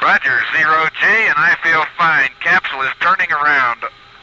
Roger, 0J, and I feel fine. Capsule is turning around.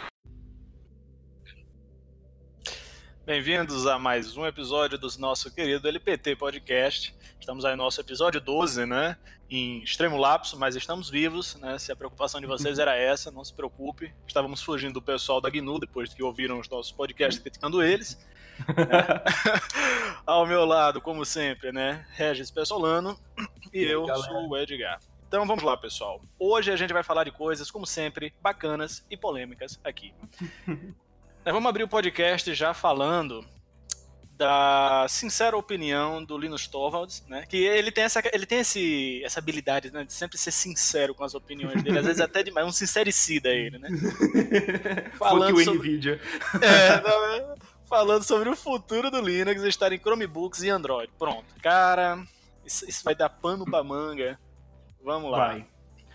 Bem-vindos a mais um episódio do nosso querido LPT Podcast. Estamos aí no nosso episódio 12, né? Em extremo lapso, mas estamos vivos, né? Se a preocupação de vocês era essa, não se preocupe. Estávamos fugindo do pessoal da GNU depois que ouviram os nossos podcasts criticando eles. Né? Ao meu lado, como sempre, né? Regis Pessolano e eu sou o Edgar. Então vamos lá, pessoal. Hoje a gente vai falar de coisas, como sempre, bacanas e polêmicas aqui. Vamos abrir o podcast já falando da sincera opinião do Linus Torvalds, né? Que ele tem essa habilidade, né, de sempre ser sincero com as opiniões dele, às vezes até demais, um sincericida ele, né? Falando sobre NVIDIA. Falando sobre o futuro do Linux estar em Chromebooks e Android. Pronto, cara, isso vai dar pano pra manga. Vamos lá. Vai.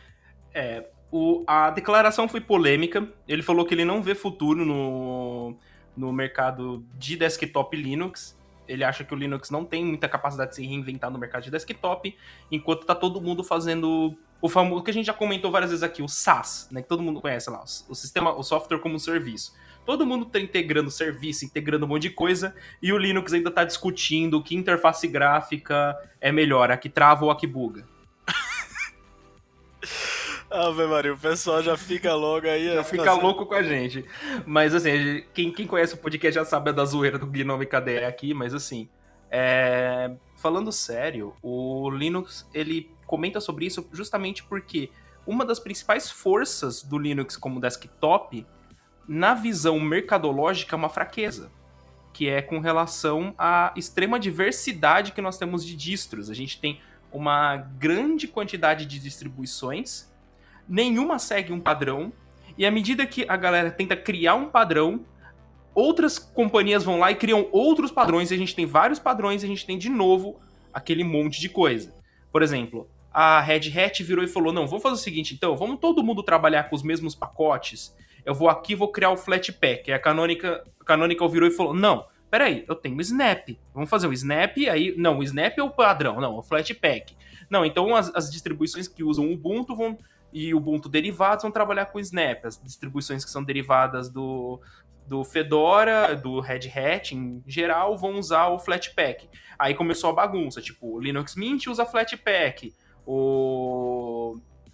A declaração foi polêmica. Ele falou que ele não vê futuro no mercado de desktop Linux. Ele acha que o Linux não tem muita capacidade de se reinventar no mercado de desktop, enquanto tá todo mundo fazendo o famoso, que a gente já comentou várias vezes aqui, o SaaS, né, que todo mundo conhece lá, o software como serviço. Todo mundo tá integrando serviço, integrando um monte de coisa, e o Linux ainda tá discutindo que interface gráfica é melhor, a que trava ou a que buga. Ave Maria, o pessoal já fica logo aí. Já fica louco com a gente. Mas assim, quem conhece o podcast já sabe da zoeira do Gnome KDE aqui, mas assim, falando sério, o Linux, ele comenta sobre isso justamente porque uma das principais forças do Linux como desktop, na visão mercadológica, é uma fraqueza, que é com relação à extrema diversidade que nós temos de distros. A gente tem uma grande quantidade de distribuições, nenhuma segue um padrão, e à medida que a galera tenta criar um padrão, outras companhias vão lá e criam outros padrões, e a gente tem vários padrões, e a gente tem de novo aquele monte de coisa. Por exemplo, a Red Hat virou e falou, não, vamos fazer o seguinte então, vamos todo mundo trabalhar com os mesmos pacotes, eu vou aqui vou criar o Flatpak. E a Canonical virou e falou, não, peraí, eu tenho o Snap, vamos fazer o Snap, aí, não, o Snap é o padrão, não, o Flatpak. Não, então as distribuições que usam o Ubuntu e o Ubuntu derivados vão trabalhar com o Snap. As distribuições que são derivadas do Fedora, do Red Hat em geral, vão usar o Flatpak. Aí começou a bagunça, tipo, o Linux Mint usa Flatpak, o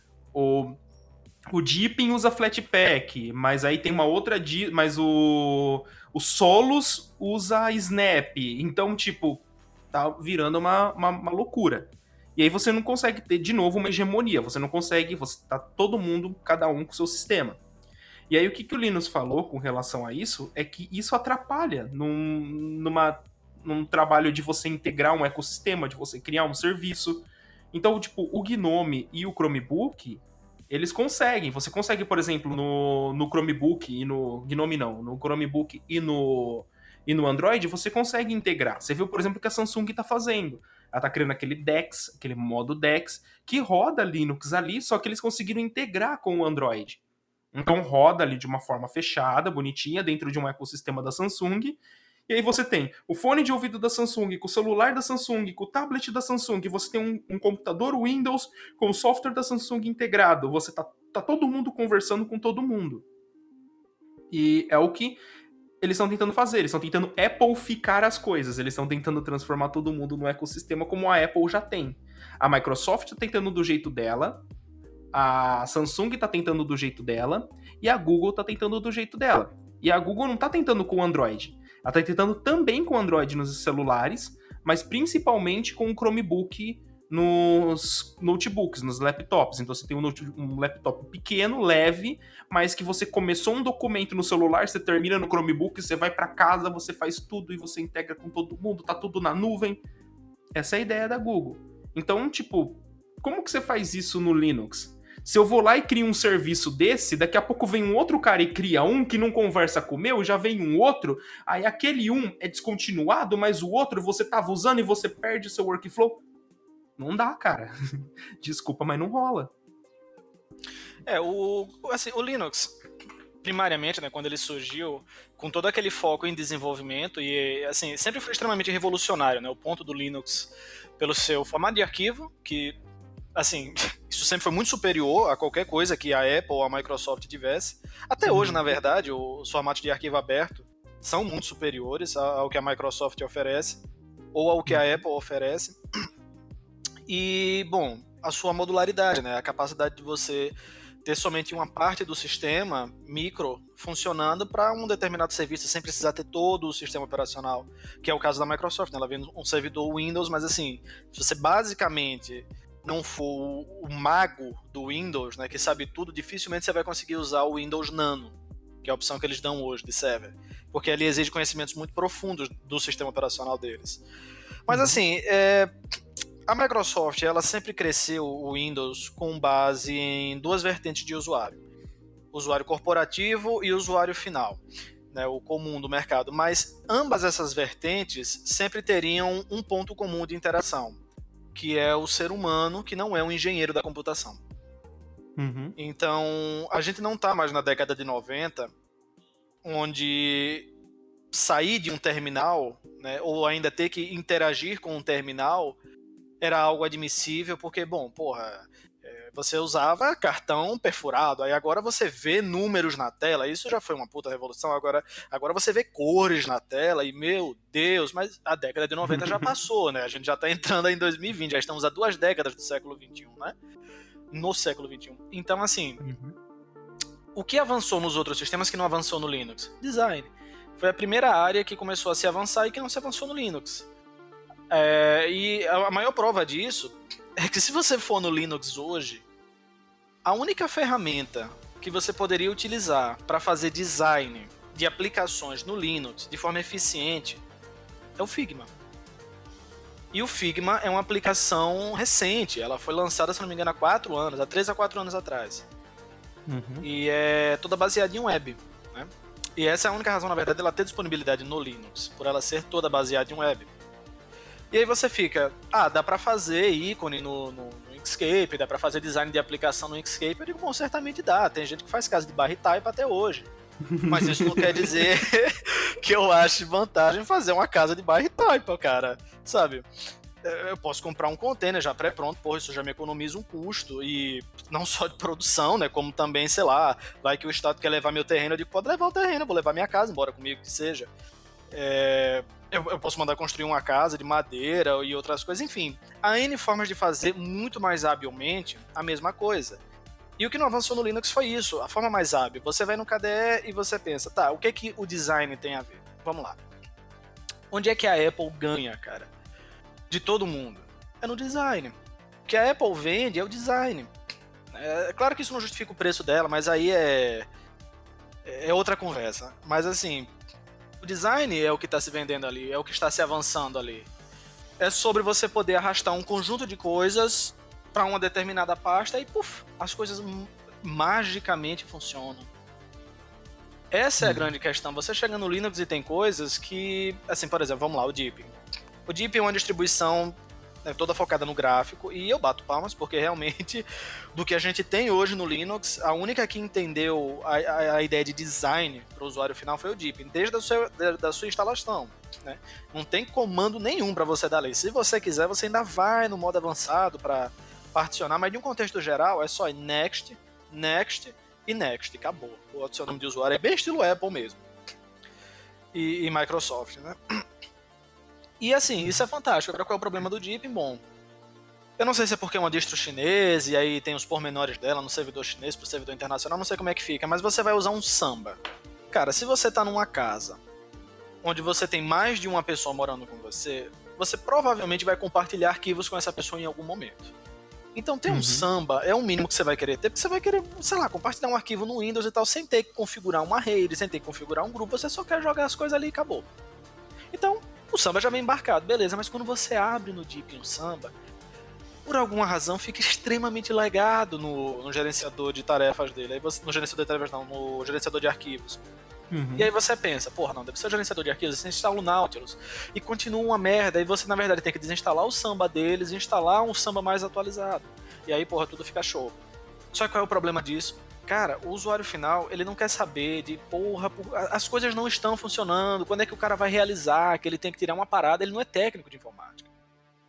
Deepin usa Flatpak, mas aí tem uma outra, mas o Solus usa Snap. Então, tipo, tá virando uma loucura. E aí você não consegue ter, de novo, uma hegemonia. Você não consegue, você tá todo mundo, cada um com o seu sistema. E aí o que o Linus falou com relação a isso é que isso atrapalha num trabalho de você integrar um ecossistema, de você criar um serviço. Então, tipo, o Gnome e o Chromebook, eles conseguem. Você consegue, por exemplo, no Chromebook e no Gnome não, no Chromebook e no Android, você consegue integrar. Você viu, por exemplo, o que a Samsung está fazendo. Ela está criando aquele DeX, aquele modo DeX, que roda Linux ali, só que eles conseguiram integrar com o Android. Então roda ali de uma forma fechada, bonitinha, dentro de um ecossistema da Samsung. E aí você tem o fone de ouvido da Samsung, com o celular da Samsung, com o tablet da Samsung, você tem um computador Windows com o software da Samsung integrado. Você tá todo mundo conversando com todo mundo. E é o que eles estão tentando fazer, eles estão tentando Appleificar as coisas, eles estão tentando transformar todo mundo no ecossistema como a Apple já tem. A Microsoft está tentando do jeito dela, a Samsung está tentando do jeito dela, e a Google está tentando do jeito dela. E a Google não está tentando com o Android, ela está tentando também com o Android nos celulares, mas principalmente com o Chromebook nos notebooks, nos laptops. Então você tem um laptop pequeno, leve, mas que você começou um documento no celular, você termina no Chromebook, você vai para casa, você faz tudo e você integra com todo mundo, tá tudo na nuvem. Essa é a ideia da Google. Então, tipo, como que você faz isso no Linux? Se eu vou lá e crio um serviço desse, daqui a pouco vem um outro cara e cria um que não conversa com o meu, já vem um outro, aí aquele um é descontinuado, mas o outro você tava usando e você perde o seu workflow. Não dá, cara. Desculpa, mas não rola. O Linux, primariamente, né, quando ele surgiu, com todo aquele foco em desenvolvimento, e assim, sempre foi extremamente revolucionário, né, o ponto do Linux, pelo seu formato de arquivo, que, assim, Isso sempre foi muito superior a qualquer coisa que a Apple ou a Microsoft tivesse. Até hoje, na verdade, os formatos de arquivo aberto são muito superiores ao que a Microsoft oferece ou ao que a Apple oferece. E, bom, a sua modularidade, né? A capacidade de você ter somente uma parte do sistema micro funcionando para um determinado serviço sem precisar ter todo o sistema operacional, que é o caso da Microsoft, né? Ela vem um servidor Windows, mas assim, se você basicamente não for o mago do Windows, né, que sabe tudo, dificilmente você vai conseguir usar o Windows Nano, que é a opção que eles dão hoje de server, porque ele exige conhecimentos muito profundos do sistema operacional deles. Mas assim, a Microsoft, ela sempre cresceu o Windows com base em duas vertentes de usuário. Usuário corporativo e usuário final, né, o comum do mercado. Mas ambas essas vertentes sempre teriam um ponto comum de interação, que é o ser humano, que não é um engenheiro da computação. Então, a gente não está mais na década de 90, onde sair de um terminal, né, ou ainda ter que interagir com um terminal, era algo admissível, porque, bom, você usava cartão perfurado, aí agora você vê números na tela, isso já foi uma puta revolução, agora você vê cores na tela, e meu Deus, mas a década de 90 já passou, né? A gente já tá entrando aí em 2020, já estamos há 2 décadas do século XXI, né? No século XXI. Então, assim, o que avançou nos outros sistemas que não avançou no Linux? Design. Foi a primeira área que começou a se avançar e que não se avançou no Linux. E a maior prova disso é que se você for no Linux hoje, a única ferramenta que você poderia utilizar para fazer design de aplicações no Linux de forma eficiente é o Figma. E o Figma é uma aplicação recente, ela foi lançada, se não me engano, há 3 a 4 anos atrás. E é toda baseada em web, né? E essa é a única razão, na verdade, dela ter disponibilidade no Linux, por ela ser toda baseada em web. E aí você fica, dá pra fazer ícone no Inkscape, dá pra fazer design de aplicação no Inkscape. Eu digo, bom, certamente dá. Tem gente que faz casa de barra e type até hoje. Mas isso não quer dizer que eu ache vantagem fazer uma casa de barra e type, cara. Sabe? Eu posso comprar um container já pré-pronto, isso já me economiza um custo. E não só de produção, né? Como também, sei lá, vai que o Estado quer levar meu terreno, eu digo, pode levar o terreno, eu vou levar minha casa embora comigo, que seja. Eu posso mandar construir uma casa de madeira e outras coisas, enfim. Há N formas de fazer muito mais habilmente a mesma coisa. E o que não avançou no Linux foi isso, a forma mais hábil. Você vai no KDE e você pensa, o que o design tem a ver? Vamos lá. Onde é que a Apple ganha, cara? De todo mundo. É no design. O que a Apple vende é o design. É claro que isso não justifica o preço dela, mas aí é outra conversa. Mas assim, o design é o que está se vendendo ali, é o que está se avançando ali. É sobre você poder arrastar um conjunto de coisas para uma determinada pasta e, as coisas magicamente funcionam. Essa é a grande questão. Você chega no Linux e tem coisas que, assim, por exemplo, vamos lá, o Deepin. O Deepin é uma distribuição toda focada no gráfico, e eu bato palmas porque realmente do que a gente tem hoje no Linux, a única que entendeu a ideia de design para o usuário final foi o Deepin, desde da sua instalação, né? Não tem comando nenhum para você dar ali. Se você quiser, você ainda vai no modo avançado para particionar, mas de um contexto geral é só next, next e next, acabou. O seu nome de usuário é bem estilo Apple mesmo e Microsoft, né? E assim, isso é fantástico. Agora, qual é o problema do Deepin? Bom, eu não sei se é porque é uma distro chinesa e aí tem os pormenores dela no servidor chinês pro servidor internacional, não sei como é que fica, mas você vai usar um Samba. Cara, se você tá numa casa onde você tem mais de uma pessoa morando com você, você provavelmente vai compartilhar arquivos com essa pessoa em algum momento. Então ter um Samba é o mínimo que você vai querer ter, porque você vai querer, sei lá, compartilhar um arquivo no Windows e tal, sem ter que configurar uma rede, sem ter que configurar um grupo, você só quer jogar as coisas ali e acabou. Então, o Samba já vem embarcado, beleza, mas quando você abre no Deepin um Samba, por alguma razão fica extremamente legado no gerenciador de tarefas dele. Aí você, no gerenciador de tarefas não, no gerenciador de arquivos. E aí você pensa, não, deve ser o gerenciador de arquivos, você instala o Nautilus e continua uma merda, e você na verdade tem que desinstalar o Samba deles e instalar um Samba mais atualizado. E aí, tudo fica show. Só que qual é o problema disso? Cara, o usuário final, ele não quer saber de, as coisas não estão funcionando, quando é que o cara vai realizar, que ele tem que tirar uma parada, ele não é técnico de informática.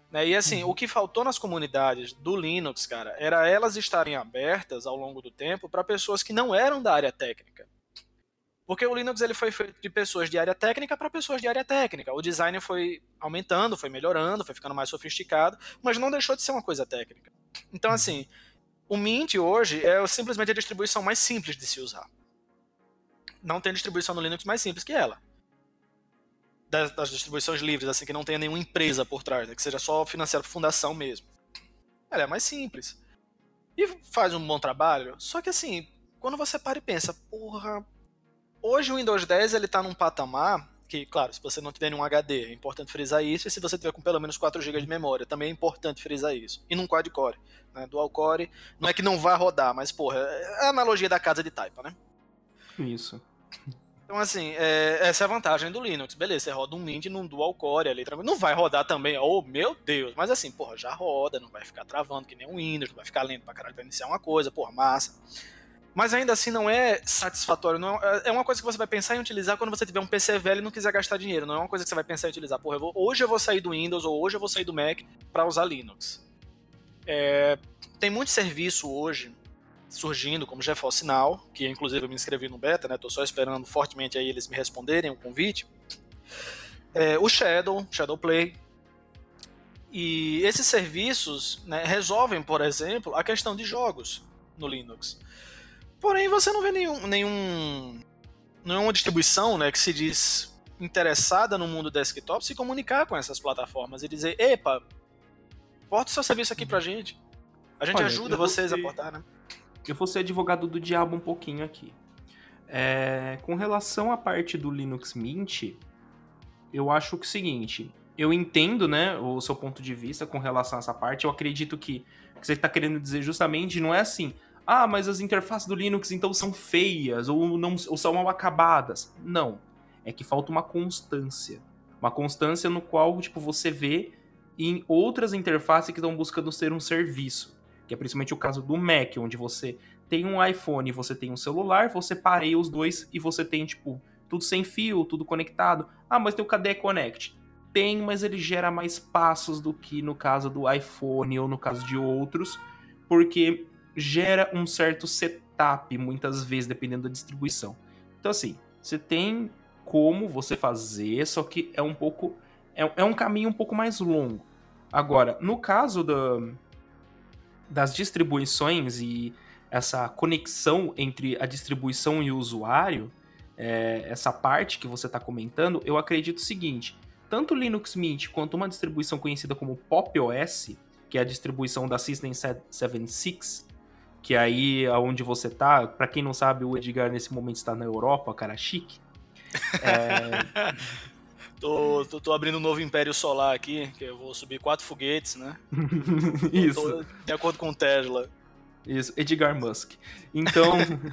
Né? E assim, o que faltou nas comunidades do Linux, cara, era elas estarem abertas ao longo do tempo para pessoas que não eram da área técnica. Porque o Linux ele foi feito de pessoas de área técnica para pessoas de área técnica. O design foi aumentando, foi melhorando, foi ficando mais sofisticado, mas não deixou de ser uma coisa técnica. Então, assim, o Mint hoje é simplesmente a distribuição mais simples de se usar. Não tem distribuição no Linux mais simples que ela. Das distribuições livres, assim, que não tenha nenhuma empresa por trás, né, que seja só financiada por fundação mesmo. Ela é mais simples. E faz um bom trabalho, só que assim, quando você para e pensa, porra, hoje o Windows 10 ele tá num patamar que, claro, se você não tiver nenhum HD, é importante frisar isso, e se você tiver com pelo menos 4 GB de memória, também é importante frisar isso. E num quad-core, né, dual core, não é que não vai rodar, mas porra, é a analogia da casa de taipa, né? Isso. Então, assim, essa é a vantagem do Linux. Beleza, você roda um Mint num dual core ali, não vai rodar também, oh meu Deus, mas assim, porra, já roda, não vai ficar travando que nem um Windows, não vai ficar lento pra caralho pra iniciar uma coisa, porra, massa. Mas ainda assim não é satisfatório, não é uma coisa que você vai pensar em utilizar quando você tiver um PC velho e não quiser gastar dinheiro, não é uma coisa que você vai pensar em utilizar, porra, hoje eu vou sair do Windows ou hoje eu vou sair do Mac pra usar Linux. Tem muito serviço hoje surgindo, como GeForce Now, que inclusive eu me inscrevi no beta, né? Tô só esperando fortemente aí eles me responderem o convite. O Shadowplay. E esses serviços, né, resolvem, por exemplo, a questão de jogos no Linux. Porém, você não vê nenhuma distribuição, né, que se diz interessada no mundo desktop se comunicar com essas plataformas e dizer, epa, porta o seu serviço aqui pra gente. A gente ajuda vocês a portar, né? Eu vou ser advogado do diabo um pouquinho aqui. Com relação à parte do Linux Mint, eu acho que é o seguinte, eu entendo, né, o seu ponto de vista com relação a essa parte, eu acredito que o que você está querendo dizer justamente não é assim, mas as interfaces do Linux então são feias ou são mal acabadas. Não, é que falta uma constância no qual tipo, você vê em outras interfaces que estão buscando ser um serviço. Que é principalmente o caso do Mac, onde você tem um iPhone e você tem um celular, você pareia os dois e você tem, tipo, tudo sem fio, tudo conectado. Mas tem o KDE Connect. Tem, mas ele gera mais passos do que no caso do iPhone ou no caso de outros, porque gera um certo setup, muitas vezes, dependendo da distribuição. Então, assim, você tem como você fazer, só que é um pouco... É um caminho um pouco mais longo. Agora, no caso das distribuições e essa conexão entre a distribuição e o usuário, essa parte que você está comentando, eu acredito o seguinte, tanto o Linux Mint quanto uma distribuição conhecida como Pop! OS, que é a distribuição da System 76, que é aí onde você tá, para quem não sabe, o Edgar nesse momento está na Europa, cara chique. Tô abrindo um novo império solar aqui, que eu vou subir 4 foguetes, né? Isso. De acordo com o Tesla. Isso, Edgar Musk. Então,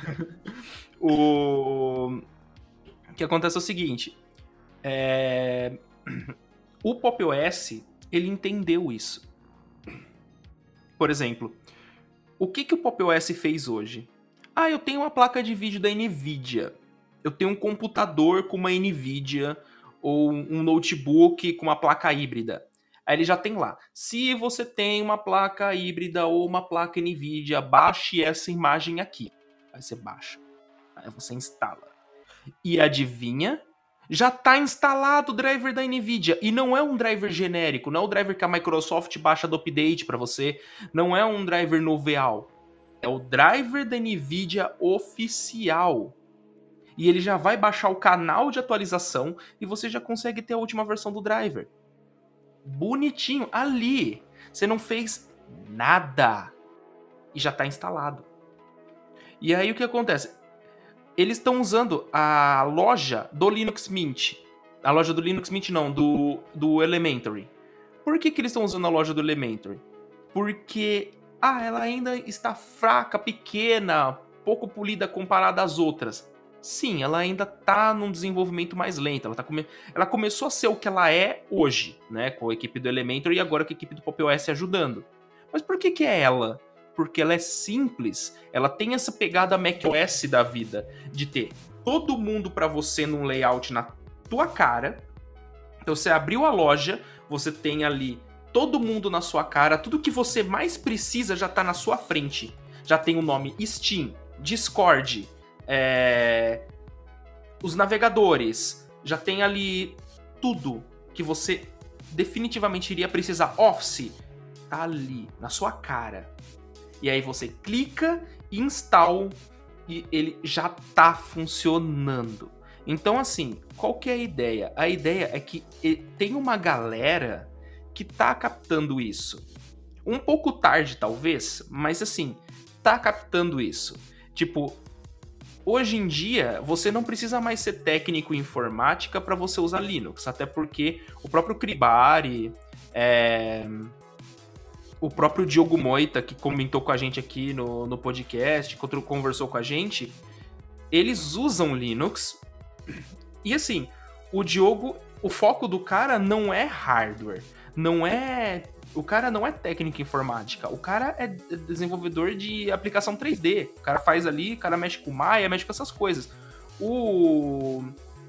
o que acontece é o seguinte, o Pop! OS, ele entendeu isso. Por exemplo, o que o Pop! OS fez hoje? Eu tenho uma placa de vídeo da NVIDIA, eu tenho um computador com uma NVIDIA, ou um notebook com uma placa híbrida. Aí ele já tem lá. Se você tem uma placa híbrida ou uma placa NVIDIA, baixe essa imagem aqui. Aí você baixa. Aí você instala. E adivinha? Já está instalado o driver da NVIDIA. E não é um driver genérico. Não é o driver que a Microsoft baixa do update para você. Não é um driver noveal. É o driver da NVIDIA oficial. E ele já vai baixar o canal de atualização e você já consegue ter a última versão do driver. Bonitinho, ali. Você não fez nada. E já está instalado. E aí o que acontece? Eles estão usando a loja do Linux Mint. A loja do Linux Mint não, do Elementary. Por que eles estão usando a loja do Elementary? Porque ela ainda está fraca, pequena, pouco polida comparada às outras. Sim, ela ainda tá num desenvolvimento mais lento. Ela começou a ser o que ela é hoje, né? Com a equipe do Elementary e agora com a equipe do Pop! OS ajudando. Mas por que é ela? Porque ela é simples. Ela tem essa pegada macOS da vida. De ter todo mundo pra você num layout na tua cara. Então você abriu a loja, você tem ali todo mundo na sua cara, tudo que você mais precisa já tá na sua frente. Já tem o nome Steam, Discord, os navegadores, já tem ali tudo que você definitivamente iria precisar. Office, tá ali, na sua cara. E aí você clica, instala e ele já tá funcionando. Então, assim, qual que é a ideia? A ideia é que tem uma galera que tá captando isso. Um pouco tarde, talvez, mas assim, tá captando isso. Tipo, hoje em dia, você não precisa mais ser técnico em informática para você usar Linux, até porque o próprio Kribari, o próprio Diogo Moita, que comentou com a gente aqui no podcast, que conversou com a gente, eles usam Linux. E assim, o Diogo, o foco do cara não é hardware, o cara não é técnico em informática, o cara é desenvolvedor de aplicação 3D. O cara faz ali, o cara mexe com Maya, mexe com essas coisas. O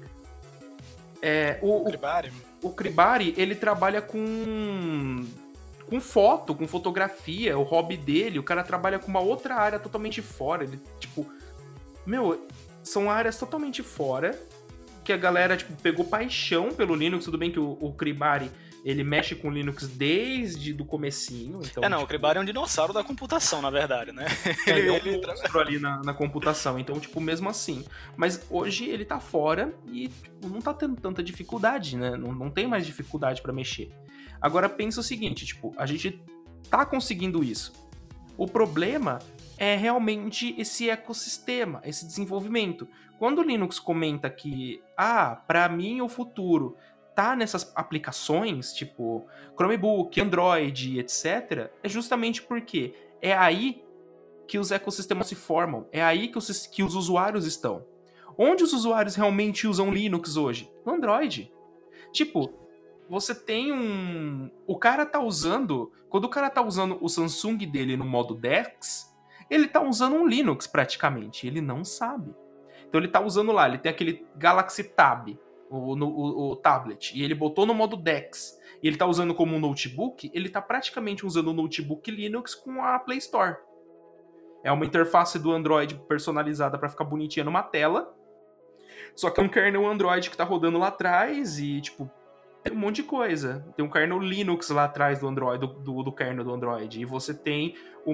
Kribari, ele trabalha com foto, com fotografia, o hobby dele. O cara trabalha com uma outra área totalmente fora. Ele, tipo, são áreas totalmente fora, que a galera, tipo, pegou paixão pelo Linux. Tudo bem que o Kribari, ele mexe com Linux desde o comecinho. Então, o Kribari é um dinossauro da computação, na verdade, né? Ele é um monstro ali na computação. Então, tipo, mesmo assim. Mas hoje ele tá fora e tipo, não tá tendo tanta dificuldade, né? Não tem mais dificuldade pra mexer. Agora, pensa o seguinte, tipo, a gente tá conseguindo isso. O problema é realmente esse ecossistema, esse desenvolvimento. Quando o Linux comenta que, pra mim o futuro tá nessas aplicações, tipo Chromebook, Android, etc., é justamente porque é aí que os ecossistemas se formam, é aí que os usuários estão. Onde os usuários realmente usam Linux hoje? No Android. Tipo, você tem o cara tá usando... Quando o cara tá usando o Samsung dele no modo DeX, ele tá usando um Linux praticamente, ele não sabe. Então ele tá usando lá, ele tem aquele Galaxy Tab, o tablet, e ele botou no modo DeX, e ele tá usando como um notebook, ele tá praticamente usando o notebook Linux com a Play Store. É uma interface do Android personalizada pra ficar bonitinha numa tela, só que é um kernel Android que tá rodando lá atrás e, tipo, tem um monte de coisa. Tem um kernel Linux lá atrás do Android, do kernel do Android, e você tem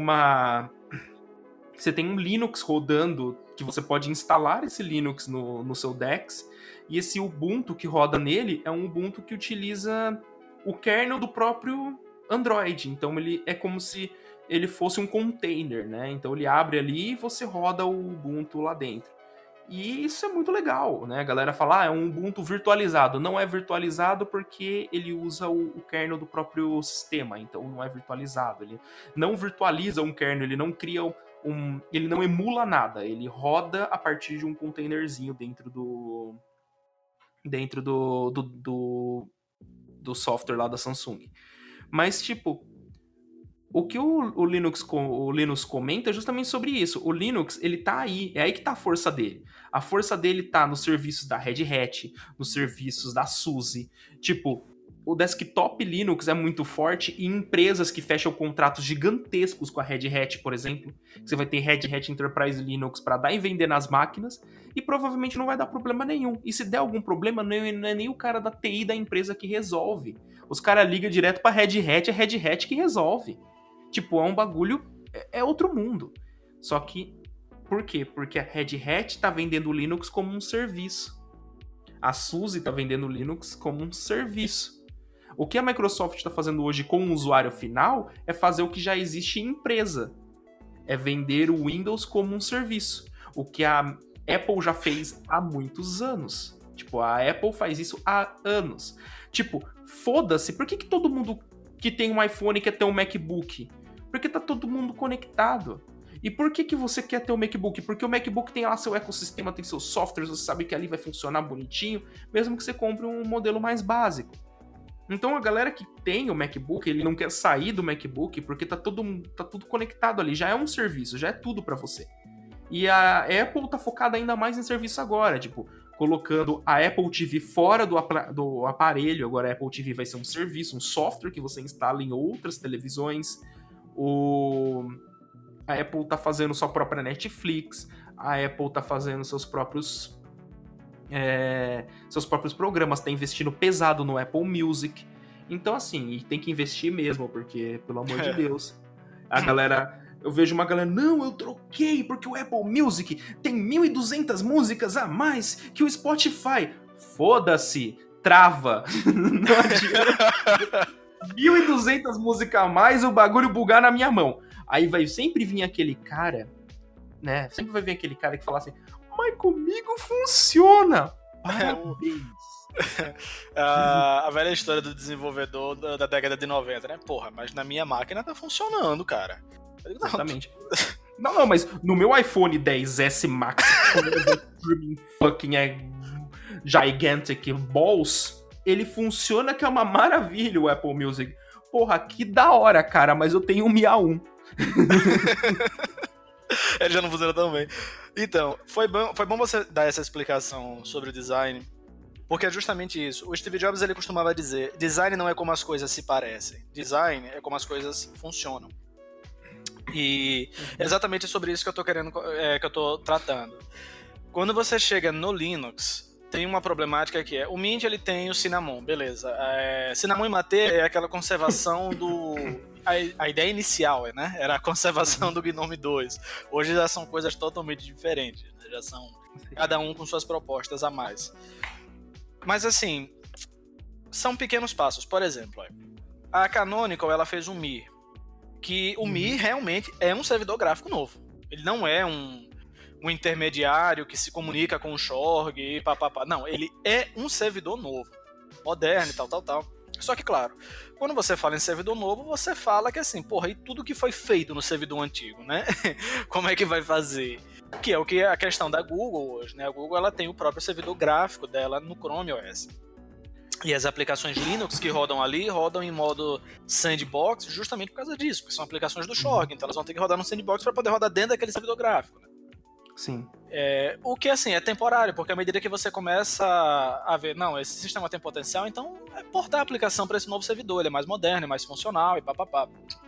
um Linux rodando, que você pode instalar esse Linux no seu DeX, e esse Ubuntu que roda nele é um Ubuntu que utiliza o kernel do próprio Android. Então ele é como se ele fosse um container, né? Então ele abre ali e você roda o Ubuntu lá dentro. E isso é muito legal, né? A galera fala, é um Ubuntu virtualizado. Não é virtualizado porque ele usa o kernel do próprio sistema, então não é virtualizado. Ele não virtualiza um kernel, ele não cria ele não emula nada, ele roda a partir de um containerzinho dentro do software lá da Samsung. Mas, tipo, o que o Linux comenta é justamente sobre isso. O Linux, ele tá aí, é aí que tá a força dele. A força dele tá nos serviços da Red Hat, nos serviços da SUSE. Tipo, o desktop Linux é muito forte e empresas que fecham contratos gigantescos com a Red Hat, por exemplo. Você vai ter Red Hat Enterprise Linux para dar e vender nas máquinas e provavelmente não vai dar problema nenhum. E se der algum problema, não é nem o cara da TI da empresa que resolve. Os caras ligam direto pra Red Hat, é Red Hat que resolve. Tipo, é um bagulho, é outro mundo. Só que, por quê? Porque a Red Hat tá vendendo o Linux como um serviço. A SUSE tá vendendo o Linux como um serviço. O que a Microsoft está fazendo hoje com o usuário final é fazer o que já existe em empresa. É vender o Windows como um serviço. O que a Apple já fez há muitos anos. Tipo, a Apple faz isso há anos. Tipo, foda-se, por que todo mundo que tem um iPhone quer ter um MacBook? Porque tá todo mundo conectado. E por que você quer ter um MacBook? Porque o MacBook tem lá seu ecossistema, tem seus softwares, você sabe que ali vai funcionar bonitinho, mesmo que você compre um modelo mais básico. Então a galera que tem o MacBook, ele não quer sair do MacBook porque tá tudo conectado ali, já é um serviço, já é tudo pra você. E a Apple tá focada ainda mais em serviço agora, tipo, colocando a Apple TV fora do aparelho. Agora a Apple TV vai ser um serviço, um software que você instala em outras televisões. A Apple tá fazendo sua própria Netflix, a Apple tá fazendo seus próprios programas, tá investindo pesado no Apple Music. Então, assim, e tem que investir mesmo, porque, pelo amor de Deus, eu vejo uma galera, não, eu troquei porque o Apple Music tem 1.200 músicas a mais que o Spotify. Foda-se, trava. Não adianta. 1.200 músicas a mais, o bagulho bugar na minha mão. Aí vai sempre vir aquele cara, né? Sempre vai vir aquele cara que fala assim, mas comigo funciona. Parabéns. A velha história do desenvolvedor da década de 90, né? Porra, mas na minha máquina tá funcionando, cara. Exatamente. Não, mas no meu iPhone XS Max, fucking gigantic balls, ele funciona que é uma maravilha o Apple Music. Porra, que da hora, cara, mas eu tenho um Mi A1. Ele já não funciona tão bem. Então, foi bom você dar essa explicação sobre o design, porque é justamente isso. O Steve Jobs ele costumava dizer, design não é como as coisas se parecem, design é como as coisas funcionam. E é exatamente sobre isso que eu tô que eu tô tratando. Quando você chega no Linux, tem uma problemática que é, o Mint ele tem o Cinnamon, beleza. Cinnamon e Mate é aquela conservação a ideia inicial, né? Era a conservação do GNOME 2. Hoje já são coisas totalmente diferentes, né? Já são cada um com suas propostas a mais. Mas assim, são pequenos passos. Por exemplo, a Canonical ela fez um Mir, que o Mir realmente é um servidor gráfico novo. Ele não é um intermediário que se comunica com o Shorg e papapá. Não, ele é um servidor novo, moderno e tal. Só que, claro, quando você fala em servidor novo, você fala que assim, porra, e tudo que foi feito no servidor antigo, né? Como é que vai fazer? Que é o que é a questão da Google hoje, né? A Google ela tem o próprio servidor gráfico dela no Chrome OS. E as aplicações Linux que rodam ali, rodam em modo sandbox justamente por causa disso, porque são aplicações do Shorg, então elas vão ter que rodar no sandbox para poder rodar dentro daquele servidor gráfico, né? Sim. O que, assim, é temporário, porque à medida que você começa a ver, não, esse sistema tem potencial, então é portar a aplicação para esse novo servidor, ele é mais moderno, é mais funcional e papapá.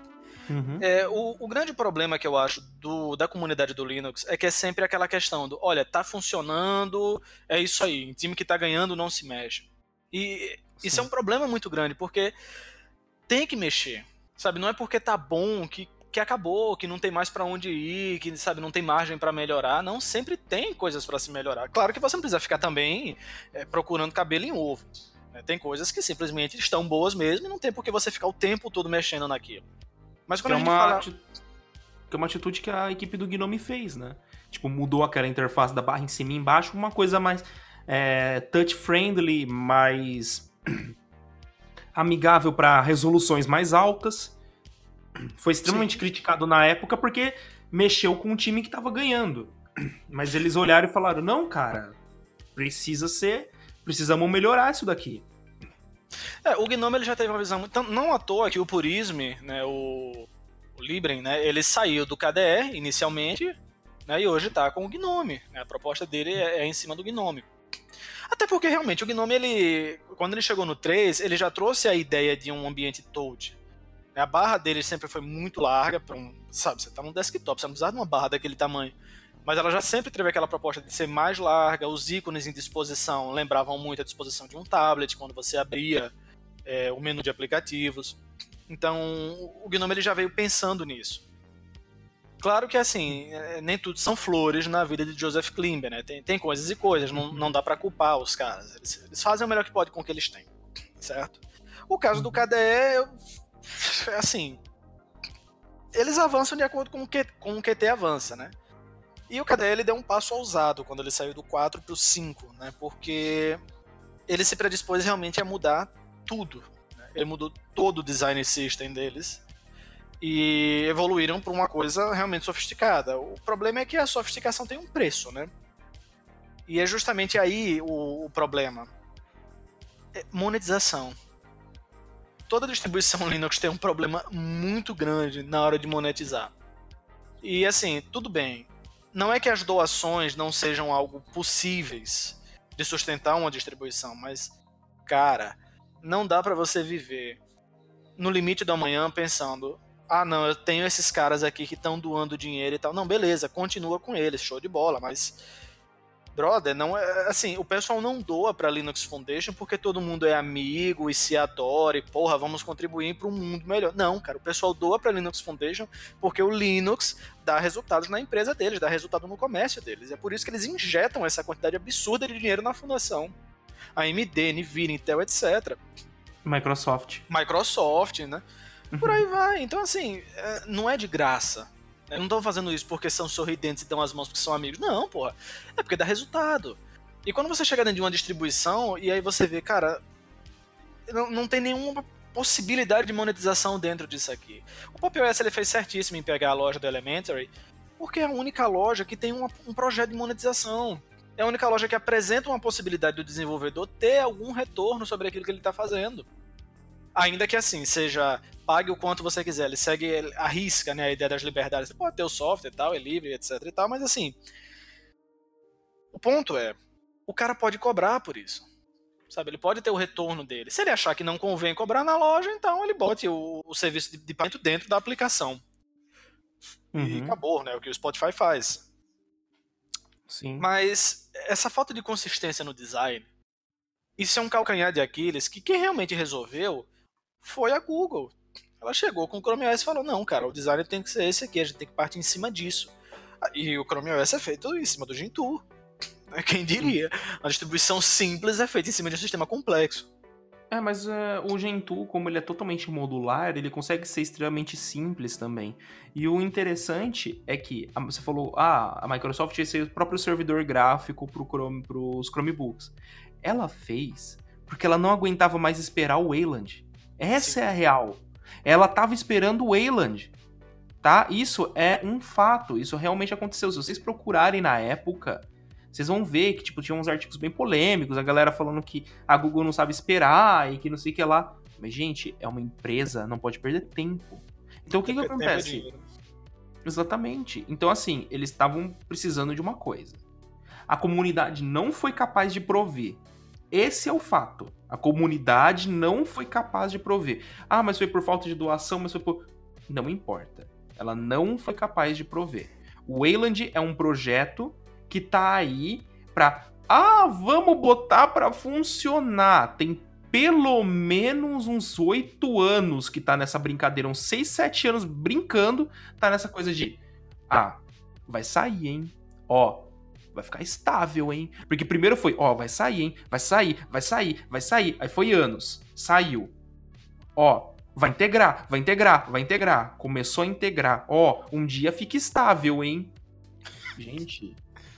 O grande problema que eu acho da comunidade do Linux é que é sempre aquela questão do, olha, tá funcionando, é isso aí, time que tá ganhando não se mexe. E isso é um problema muito grande, porque tem que mexer, sabe? Não é porque tá bom que acabou, que não tem mais pra onde ir, que, sabe, não tem margem pra melhorar. Não, sempre tem coisas pra se melhorar. Claro que você não precisa ficar também procurando cabelo em ovo, né? Tem coisas que simplesmente estão boas mesmo e não tem por que você ficar o tempo todo mexendo naquilo. Mas quando a gente fala... Que é uma atitude que a equipe do GNOME fez, né? Tipo, mudou aquela interface da barra em cima e embaixo, uma coisa mais touch-friendly, mais amigável para resoluções mais altas. Foi extremamente criticado na época porque mexeu com um time que tava ganhando. Mas eles olharam e falaram, não, cara, precisamos melhorar isso daqui. O GNOME ele já teve uma visão muito... Não à toa que o Purisme, né, o Librem, né, ele saiu do KDE inicialmente, né, e hoje tá com o GNOME, né? A proposta dele é em cima do GNOME. Até porque realmente o GNOME, quando ele chegou no 3, ele já trouxe a ideia de um ambiente touch. A barra dele sempre foi muito larga, sabe, você tá num desktop, você não precisa de uma barra daquele tamanho. Mas ela já sempre teve aquela proposta de ser mais larga, os ícones em disposição lembravam muito a disposição de um tablet, quando você abria o menu de aplicativos. Então, o GNOME ele já veio pensando nisso. Claro que, assim, nem tudo são flores na vida de Joseph Klimber, né? Tem coisas e coisas, não dá pra culpar os caras. Eles fazem o melhor que podem com o que eles têm, certo? O caso do KDE... assim, eles avançam de acordo com o QT avança, né? E o KDE ele deu um passo ousado quando ele saiu do 4 pro 5, né? Porque ele se predispôs realmente a mudar tudo, né? Ele mudou todo o design system deles e evoluíram para uma coisa realmente sofisticada. O problema é que a sofisticação tem um preço, né? E é justamente aí o problema. Monetização. Toda distribuição Linux tem um problema muito grande na hora de monetizar. E assim, tudo bem, não é que as doações não sejam algo possíveis, de sustentar uma distribuição, mas, cara, não dá pra você viver no limite do amanhã pensando, ah, não, eu tenho esses caras aqui que estão doando dinheiro e tal. Não, beleza, continua com eles, show de bola, mas, brother, não é assim, o pessoal não doa pra Linux Foundation porque todo mundo é amigo e se adora e, porra, vamos contribuir para um mundo melhor. Não, cara, o pessoal doa pra Linux Foundation porque o Linux dá resultados na empresa deles, dá resultado no comércio deles. É por isso que eles injetam essa quantidade absurda de dinheiro na fundação. AMD, Nvidia, Intel, etc. Microsoft, né? Por aí vai. Então, assim, não é de graça. Eu não tô fazendo isso porque são sorridentes e dão as mãos porque são amigos. Não, porra. É porque dá resultado. E quando você chega dentro de uma distribuição e aí você vê, cara, não tem nenhuma possibilidade de monetização dentro disso aqui. O PopOS ele fez certíssimo em pegar a loja do Elementary porque é a única loja que tem um projeto de monetização. É a única loja que apresenta uma possibilidade do desenvolvedor ter algum retorno sobre aquilo que ele está fazendo. Ainda que assim, seja pague o quanto você quiser, ele segue, arrisca, né, a ideia das liberdades. Você pode ter o software e tal, é livre, etc e tal, mas assim, o ponto é, o cara pode cobrar por isso. Sabe, ele pode ter o retorno dele. Se ele achar que não convém cobrar na loja, então ele bote o serviço de pagamento dentro da aplicação. E acabou, né, o que o Spotify faz. Sim. Mas essa falta de consistência no design, isso é um calcanhar de Aquiles que quem realmente resolveu foi a Google. Ela chegou com o Chrome OS e falou, não, cara, o design tem que ser esse aqui, a gente tem que partir em cima disso. E o Chrome OS é feito em cima do Gentoo. Quem diria? Uma distribuição simples é feita em cima de um sistema complexo. Mas o Gentoo, como ele é totalmente modular, ele consegue ser extremamente simples também. E o interessante é que, você falou, a Microsoft ia ser o próprio servidor gráfico pros Chromebooks. Ela fez porque ela não aguentava mais esperar o Wayland. Essa é a real. Ela tava esperando o Wayland, tá? Isso é um fato, isso realmente aconteceu. Se vocês procurarem na época, vocês vão ver que, tipo, tinha uns artigos bem polêmicos, a galera falando que a Google não sabe esperar e que não sei o que lá. Mas, gente, é uma empresa, não pode perder tempo. Então, o que acontece? Exatamente. Então, assim, eles estavam precisando de uma coisa. A comunidade não foi capaz de prover. Esse é o fato. A comunidade não foi capaz de prover. Ah, mas foi por falta de doação, mas foi por... Não importa. Ela não foi capaz de prover. O Wayland é um projeto que tá aí pra... vamos botar pra funcionar. Tem pelo menos uns 8 anos que tá nessa brincadeira. Uns 6, 7 anos brincando. Tá nessa coisa de... vai sair, hein? Vai ficar estável, hein? Porque primeiro foi, vai sair, hein? Vai sair. Aí foi anos. Saiu. Vai integrar. Começou a integrar. Um dia fica estável, hein? Gente...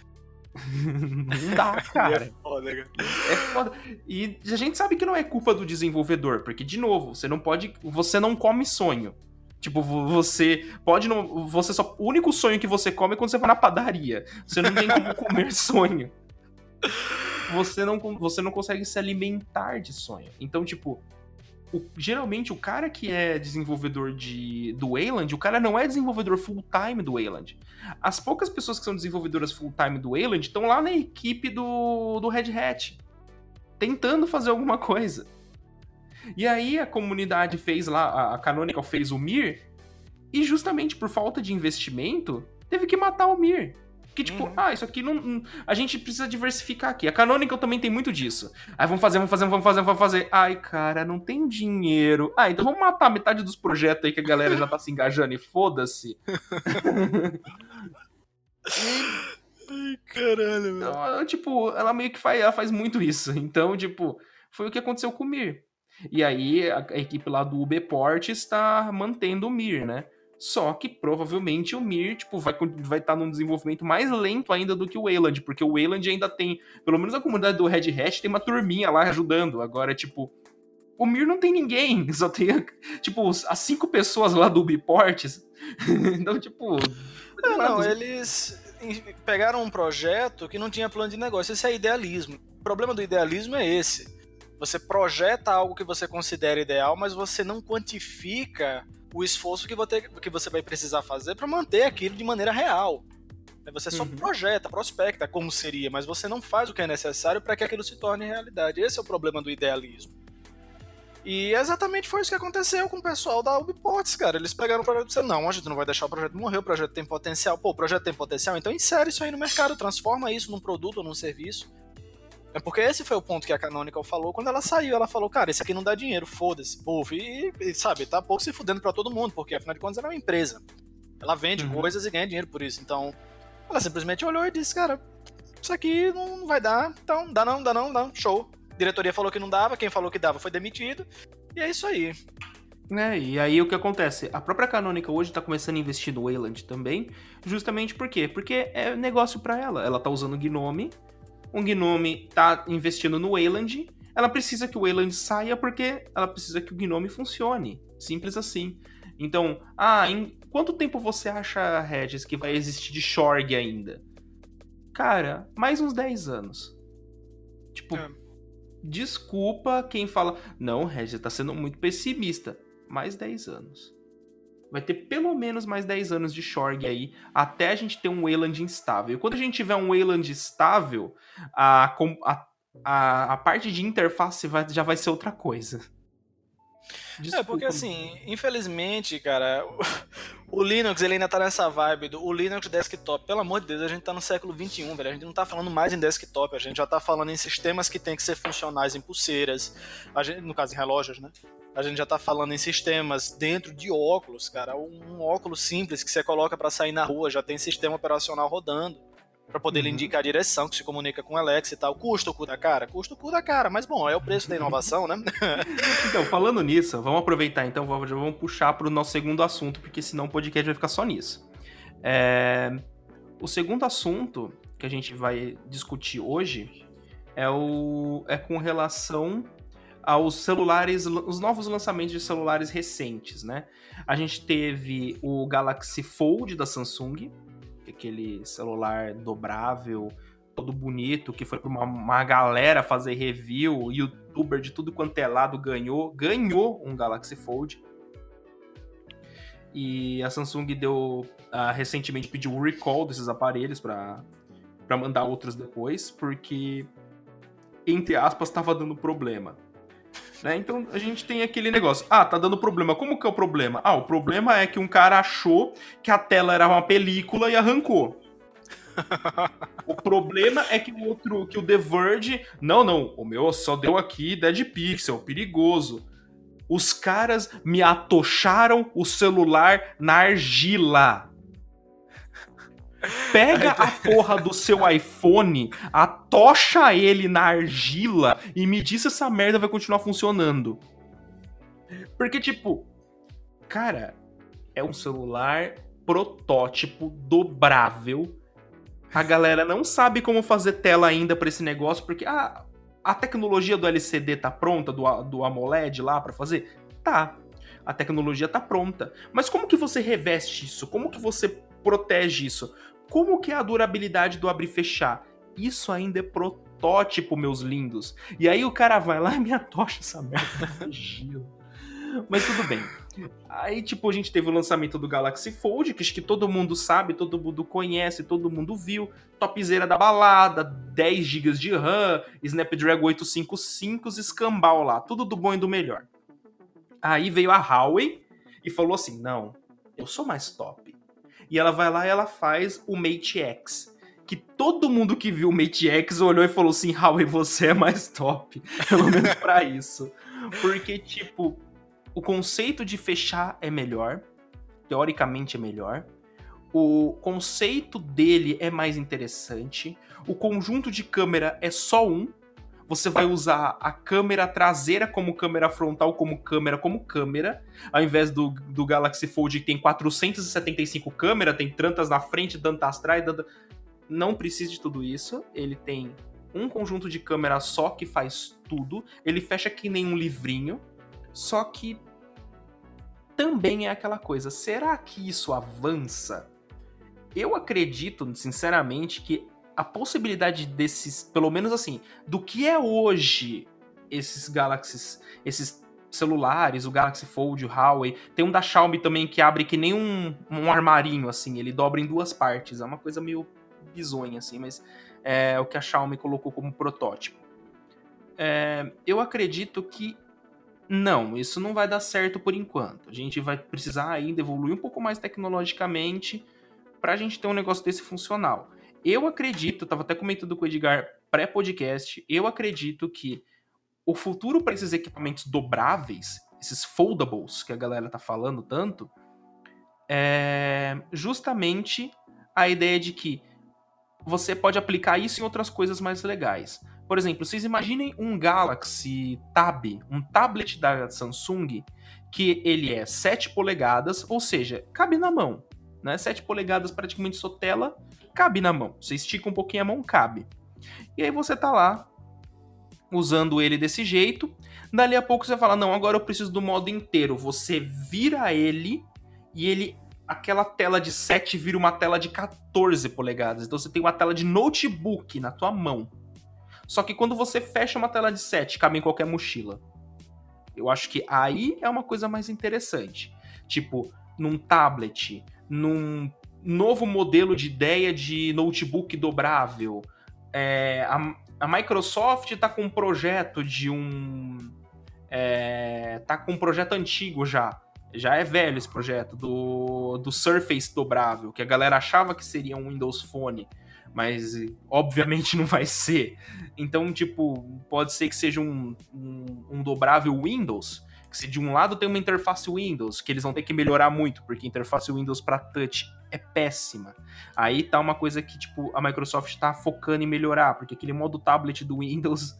não dá, cara. É foda, cara. É foda. E a gente sabe que não é culpa do desenvolvedor, porque, de novo, você não come sonho. Tipo, você pode não... o único sonho que você come é quando você vai na padaria. Você não tem como comer sonho. Você não consegue se alimentar de sonho. Então, tipo, geralmente o cara que é desenvolvedor do Wayland, o cara não é desenvolvedor full-time do Wayland. As poucas pessoas que são desenvolvedoras full-time do Wayland estão lá na equipe do Red Hat, tentando fazer alguma coisa. E aí a comunidade fez lá, a Canonical fez o Mir, e justamente por falta de investimento, teve que matar o Mir. Porque, tipo, isso aqui não... A gente precisa diversificar aqui. A Canonical também tem muito disso. Aí vamos fazer. Ai, cara, não tem dinheiro. Então vamos matar metade dos projetos aí que a galera já tá se engajando e foda-se. Ai, caralho, velho. Então, tipo, ela meio que faz muito isso. Então, tipo, foi o que aconteceu com o Mir. E aí a equipe lá do Ubport está mantendo o Mir, né? Só que provavelmente o Mir, tipo, vai estar num desenvolvimento mais lento ainda do que o Wayland, porque o Wayland ainda tem, pelo menos a comunidade do Red Hat tem uma turminha lá ajudando. Agora, tipo, o Mir não tem ninguém, só tem, tipo, as 5 pessoas lá do Ubport. Então, tipo... eles pegaram um projeto que não tinha plano de negócio. Esse é idealismo. O problema do idealismo é esse. Você projeta algo que você considera ideal, mas você não quantifica o esforço que você vai precisar fazer para manter aquilo de maneira real. Você só projeta, prospecta como seria, mas você não faz o que é necessário para que aquilo se torne realidade. Esse é o problema do idealismo. E exatamente foi isso que aconteceu com o pessoal da Ubiports, cara. Eles pegaram o projeto e disseram, não, a gente não vai deixar o projeto morrer, o projeto tem potencial. Pô, o projeto tem potencial, então insere isso aí no mercado, transforma isso num produto ou num serviço. É porque esse foi o ponto que a Canonical falou quando ela saiu. Ela falou, cara, esse aqui não dá dinheiro, foda-se, povo. E sabe, tá pouco se fudendo pra todo mundo, porque afinal de contas ela é uma empresa. Ela vende coisas e ganha dinheiro por isso. Então, ela simplesmente olhou e disse, cara, isso aqui não vai dar, então dá não, show. A diretoria falou que não dava, quem falou que dava foi demitido, e é isso aí. E aí o que acontece? A própria Canonical hoje tá começando a investir no Wayland também, justamente por quê? Porque é negócio pra ela. Ela tá usando o Gnome, o Gnome tá investindo no Wayland, ela precisa que o Wayland saia porque ela precisa que o Gnome funcione. Simples assim. Então, em quanto tempo você acha, Regis, que vai existir de Shorg ainda? Cara, mais uns 10 anos. Tipo, desculpa quem fala, não, Regis, tá sendo muito pessimista. Mais 10 anos. Vai ter pelo menos mais 10 anos de Shorg aí, até a gente ter um Wayland instável. E quando a gente tiver um Wayland estável, a parte de interface já vai ser outra coisa. Desculpa. Porque assim, infelizmente, cara, o Linux ele ainda tá nessa vibe do Linux desktop. Pelo amor de Deus, a gente tá no século XXI, velho. A gente não tá falando mais em desktop, a gente já tá falando em sistemas que tem que ser funcionais em pulseiras, no caso em relógios, né? A gente já tá falando em sistemas dentro de óculos, cara. Um óculos simples que você coloca para sair na rua, já tem sistema operacional rodando para poder lhe indicar a direção, que se comunica com o Alexa e tal. Custa o cu da cara? Custa o cu da cara, mas bom, é o preço da inovação, né? Então, falando nisso, vamos aproveitar então, já vamos puxar pro nosso segundo assunto, porque senão o podcast vai ficar só nisso. O segundo assunto que a gente vai discutir hoje é com relação aos celulares, os novos lançamentos de celulares recentes, né? A gente teve o Galaxy Fold da Samsung, aquele celular dobrável, todo bonito, que foi pra uma galera fazer review, youtuber de tudo quanto é lado ganhou um Galaxy Fold. E a Samsung recentemente pediu o recall desses aparelhos pra mandar outros depois, porque, entre aspas, tava dando problema. Né? Então a gente tem aquele negócio, tá dando problema, como que é o problema? O problema é que um cara achou que a tela era uma película e arrancou. O problema é que o The Verge, não, o meu só deu aqui Dead Pixel, perigoso. Os caras me atocharam o celular na argila. Pega a porra do seu iPhone, atocha ele na argila e me diz se essa merda vai continuar funcionando. Porque, tipo, cara, é um celular protótipo dobrável. A galera não sabe como fazer tela ainda pra esse negócio, porque a tecnologia do LCD tá pronta, do AMOLED lá pra fazer? Tá. A tecnologia tá pronta. Mas como que você reveste isso? Como que você protege isso? Como que é a durabilidade do abrir e fechar? Isso ainda é protótipo, meus lindos. E aí o cara vai lá e me atocha essa merda. Mas tudo bem. Aí, tipo, a gente teve o lançamento do Galaxy Fold, que acho que todo mundo sabe, todo mundo conhece, todo mundo viu. Topzera da balada, 10 GB de RAM, Snapdragon 855, escambau lá. Tudo do bom e do melhor. Aí veio a Huawei e falou assim, não, eu sou mais top. E ela vai lá e ela faz o Mate X. Que todo mundo que viu o Mate X olhou e falou assim, Huawei, você é mais top. Pelo menos pra isso. Porque, tipo, o conceito de fechar é melhor. Teoricamente é melhor. O conceito dele é mais interessante. O conjunto de câmera é só um. Você vai usar a câmera traseira como câmera frontal, como câmera, ao invés do Galaxy Fold que tem 475 câmeras, tem tantas na frente, tantas atrás, não precisa de tudo isso. Ele tem um conjunto de câmera só que faz tudo, ele fecha que nem um livrinho, só que também é aquela coisa, será que isso avança? Eu acredito, sinceramente, que a possibilidade desses, pelo menos assim, do que é hoje esses Galaxies, esses celulares, o Galaxy Fold, o Huawei. Tem um da Xiaomi também que abre que nem um armarinho, assim, ele dobra em 2 partes. É uma coisa meio bizonha, assim, mas é o que a Xiaomi colocou como protótipo. Eu acredito que não, isso não vai dar certo por enquanto. A gente vai precisar ainda evoluir um pouco mais tecnologicamente pra gente ter um negócio desse funcional. Eu acredito, eu tava até comentando com o Edgar pré-podcast, eu acredito que o futuro para esses equipamentos dobráveis, esses foldables que a galera tá falando tanto, é justamente a ideia de que você pode aplicar isso em outras coisas mais legais. Por exemplo, vocês imaginem um Galaxy Tab, um tablet da Samsung, que ele é 7 polegadas, ou seja, cabe na mão. Né? 7 polegadas, praticamente sua tela, cabe na mão. Você estica um pouquinho a mão, cabe. E aí você tá lá, usando ele desse jeito. Dali a pouco você fala, não, agora eu preciso do modo inteiro. Você vira ele e ele... aquela tela de 7 vira uma tela de 14 polegadas. Então você tem uma tela de notebook na tua mão. Só que quando você fecha uma tela de 7, cabe em qualquer mochila. Eu acho que aí é uma coisa mais interessante. Tipo, num tablet, num novo modelo de ideia de notebook dobrável. A Microsoft tá com um projeto de tá com um projeto antigo já. Já é velho esse projeto do Surface dobrável, que a galera achava que seria um Windows Phone, mas obviamente não vai ser. Então, tipo, pode ser que seja um dobrável Windows, que se de um lado tem uma interface Windows, que eles vão ter que melhorar muito, porque a interface Windows para touch é péssima. Aí tá uma coisa que, tipo, a Microsoft tá focando em melhorar, porque aquele modo tablet do Windows...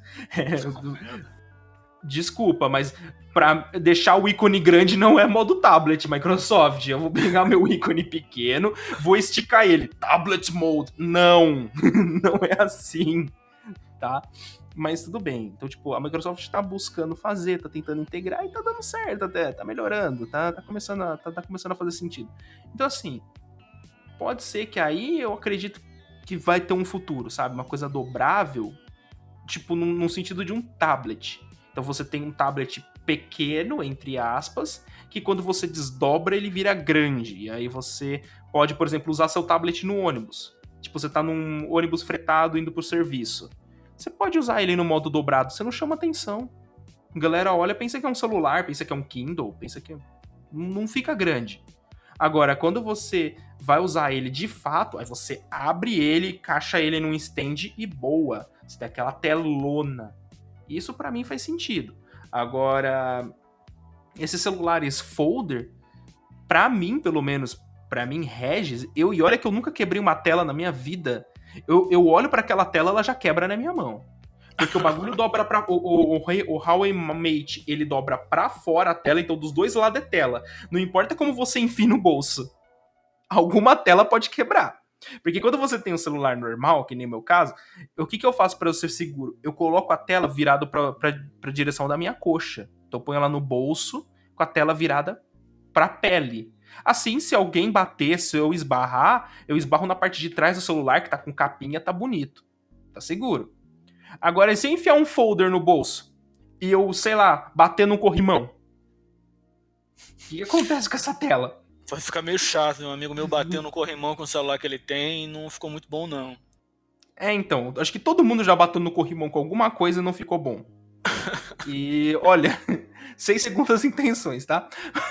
Desculpa, mas pra deixar o ícone grande não é modo tablet, Microsoft. Eu vou pegar meu ícone pequeno, vou esticar ele. Tablet mode. Não, não é assim, tá? Mas tudo bem. Então, tipo, a Microsoft tá buscando fazer, tá tentando integrar e tá dando certo até, tá melhorando, tá começando a fazer sentido. Então, assim, pode ser que aí eu acredito que vai ter um futuro, sabe? Uma coisa dobrável, tipo, num sentido de um tablet. Então você tem um tablet pequeno, entre aspas, que quando você desdobra ele vira grande. E aí você pode, por exemplo, usar seu tablet no ônibus. Tipo, você tá num ônibus fretado indo pro serviço. Você pode usar ele no modo dobrado, você não chama atenção. A galera olha, pensa que é um celular, pensa que é um Kindle, pensa que não fica grande. Agora, quando você vai usar ele de fato, aí você abre ele, encaixa ele num stand e boa. Você tem aquela telona. Isso pra mim faz sentido. Agora, esses celulares folder, pra mim, pelo menos, pra mim, Regis, e olha que eu nunca quebrei uma tela na minha vida. Eu olho pra aquela tela, ela já quebra na minha mão. Porque o bagulho dobra pra... O Huawei Mate, ele dobra pra fora a tela, então dos dois lados é tela. Não importa como você enfia no bolso. Alguma tela pode quebrar. Porque quando você tem um celular normal, que nem meu caso, o que eu faço para eu ser seguro? Eu coloco a tela virada pra direção da minha coxa. Então eu ponho ela no bolso, com a tela virada pra pele. Assim, se alguém bater, se eu esbarrar, eu esbarro na parte de trás do celular, que tá com capinha, tá bonito. Tá seguro. Agora, se eu enfiar um folder no bolso e eu, sei lá, bater no corrimão, o que acontece com essa tela? Vai ficar meio chato, um amigo meu bateu no corrimão com o celular que ele tem e não ficou muito bom, não. Então, acho que todo mundo já bateu no corrimão com alguma coisa e não ficou bom. E, olha, 6 segundas intenções, tá?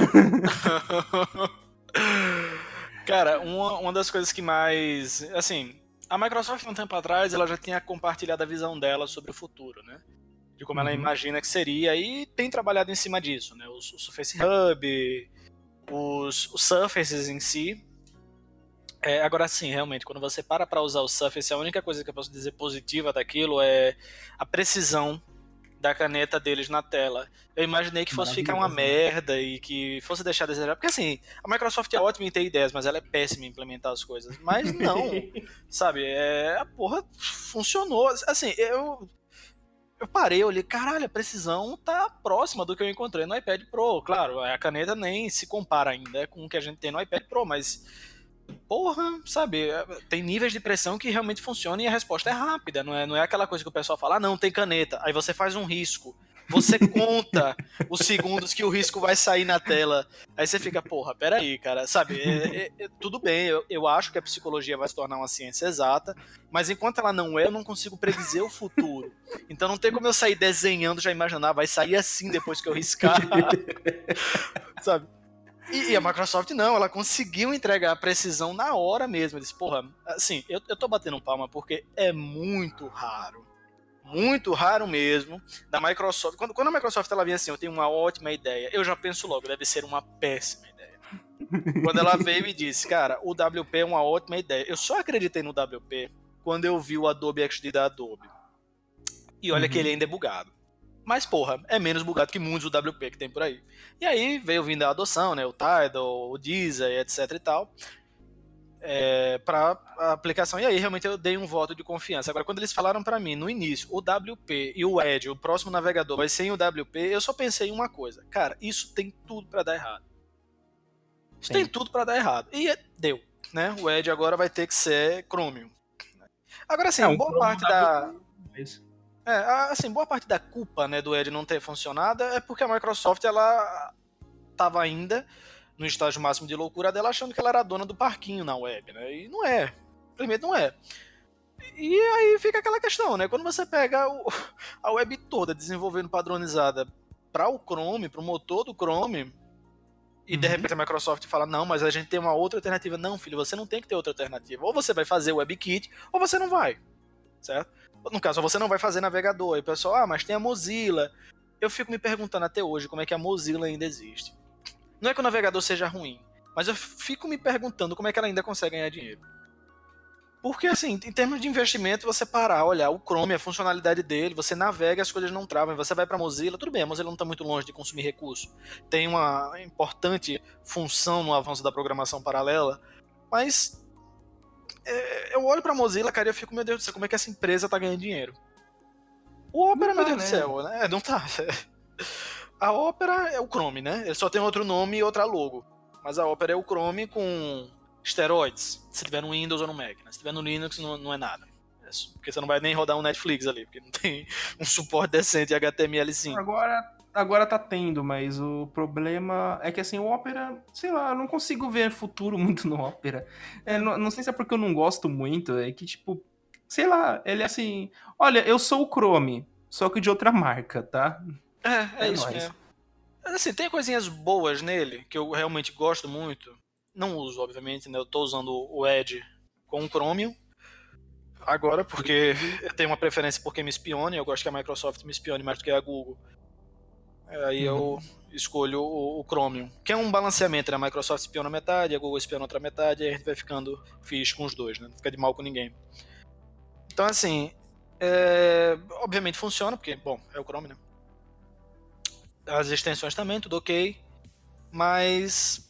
Cara, uma das coisas que mais... Assim, a Microsoft, um tempo atrás, ela já tinha compartilhado a visão dela sobre o futuro, né? De como ela imagina que seria, e tem trabalhado em cima disso, né? O Surface Hub... Os Surfaces em si. Agora sim, realmente, quando você para usar o Surface, a única coisa que eu posso dizer positiva daquilo é a precisão da caneta deles na tela. Eu imaginei que fosse ficar uma merda e que fosse deixar a desejar. Porque assim, a Microsoft é ótima em ter ideias, mas ela é péssima em implementar as coisas. Mas não, sabe? A porra funcionou. Assim, eu parei, eu olhei, caralho, a precisão tá próxima do que eu encontrei no iPad Pro. Claro, a caneta nem se compara ainda com o que a gente tem no iPad Pro, mas porra, sabe, tem níveis de pressão que realmente funcionam e a resposta é rápida, não é aquela coisa que o pessoal fala, não, tem caneta, aí você faz um risco, Você conta os segundos que o risco vai sair na tela. Aí você fica, porra, peraí, cara. Sabe, tudo bem, eu acho que a psicologia vai se tornar uma ciência exata, mas enquanto ela não é, eu não consigo predizer o futuro. Então não tem como eu sair desenhando, já imaginar, vai sair assim depois que eu riscar. Sabe? E a Microsoft não, ela conseguiu entregar a precisão na hora mesmo. Eles, porra, assim, eu tô batendo palma porque é muito raro mesmo, da Microsoft. Quando a Microsoft ela vem assim, eu tenho uma ótima ideia, eu já penso logo, deve ser uma péssima ideia. Quando ela veio e disse, cara, o WP é uma ótima ideia. Eu só acreditei no WP quando eu vi o Adobe XD da Adobe. E olha que ele ainda é bugado. Mas, porra, é menos bugado que muitos do WP que tem por aí. E aí veio vindo a adoção, né? O Tidal, o Deezer, etc e tal. Para a aplicação. E aí, realmente, eu dei um voto de confiança. Agora, quando eles falaram para mim, no início, o WP e o Edge, o próximo navegador, vai ser em o WP, eu só pensei em uma coisa. Cara, isso tem tudo para dar errado. Isso tem tudo para dar errado. E deu, né? O Edge agora vai ter que ser Chromium. Agora, assim, boa parte da... boa parte da culpa, né, do Edge não ter funcionado é porque a Microsoft, ela tava ainda no estágio máximo de loucura dela, achando que ela era a dona do parquinho na web, né? E não é. Primeiro não é. E aí fica aquela questão, né? Quando você pega a web toda desenvolvendo padronizada para o Chrome, para o motor do Chrome, e de repente a Microsoft fala, não, mas a gente tem uma outra alternativa. Não, filho, você não tem que ter outra alternativa. Ou você vai fazer o WebKit, ou você não vai. Certo? No caso, você não vai fazer navegador. E o pessoal, mas tem a Mozilla. Eu fico me perguntando até hoje como é que a Mozilla ainda existe. Não é que o navegador seja ruim, mas eu fico me perguntando como é que ela ainda consegue ganhar dinheiro. Porque, assim, em termos de investimento, você parar, olhar o Chrome, a funcionalidade dele, você navega, as coisas não travam, você vai pra Mozilla, tudo bem, a Mozilla não está muito longe de consumir recurso. Tem uma importante função no avanço da programação paralela, mas eu olho pra Mozilla, cara, e eu fico, meu Deus do céu, como é que essa empresa tá ganhando dinheiro? O Opera, meu Deus do céu, né? Não tá. A Opera é o Chrome, né? Ele só tem outro nome e outra logo. Mas a Opera é o Chrome com esteroides. Se tiver no Windows ou no Mac, né? Se tiver no Linux, não é nada. Porque você não vai nem rodar um Netflix ali, porque não tem um suporte decente de HTML5. Agora tá tendo, mas o problema é que, assim, o Opera, sei lá, eu não consigo ver futuro muito no Opera. Não sei se é porque eu não gosto muito, é que, tipo, sei lá, ele é assim, olha, eu sou o Chrome, só que de outra marca, tá? É isso mesmo. Mas, assim, tem coisinhas boas nele, que eu realmente gosto muito. Não uso, obviamente, né? Eu tô usando o Edge com o Chromium agora, porque eu tenho uma preferência por quem me espione. Eu gosto que a Microsoft me espione mais do que a Google. Aí eu escolho o Chromium, que é um balanceamento, né? A Microsoft espiona metade, a Google espiona outra metade, e a gente vai ficando fixe com os dois, né? Não fica de mal com ninguém. Então, assim, obviamente funciona, porque, bom, é o Chrome, né? As extensões também, tudo ok, mas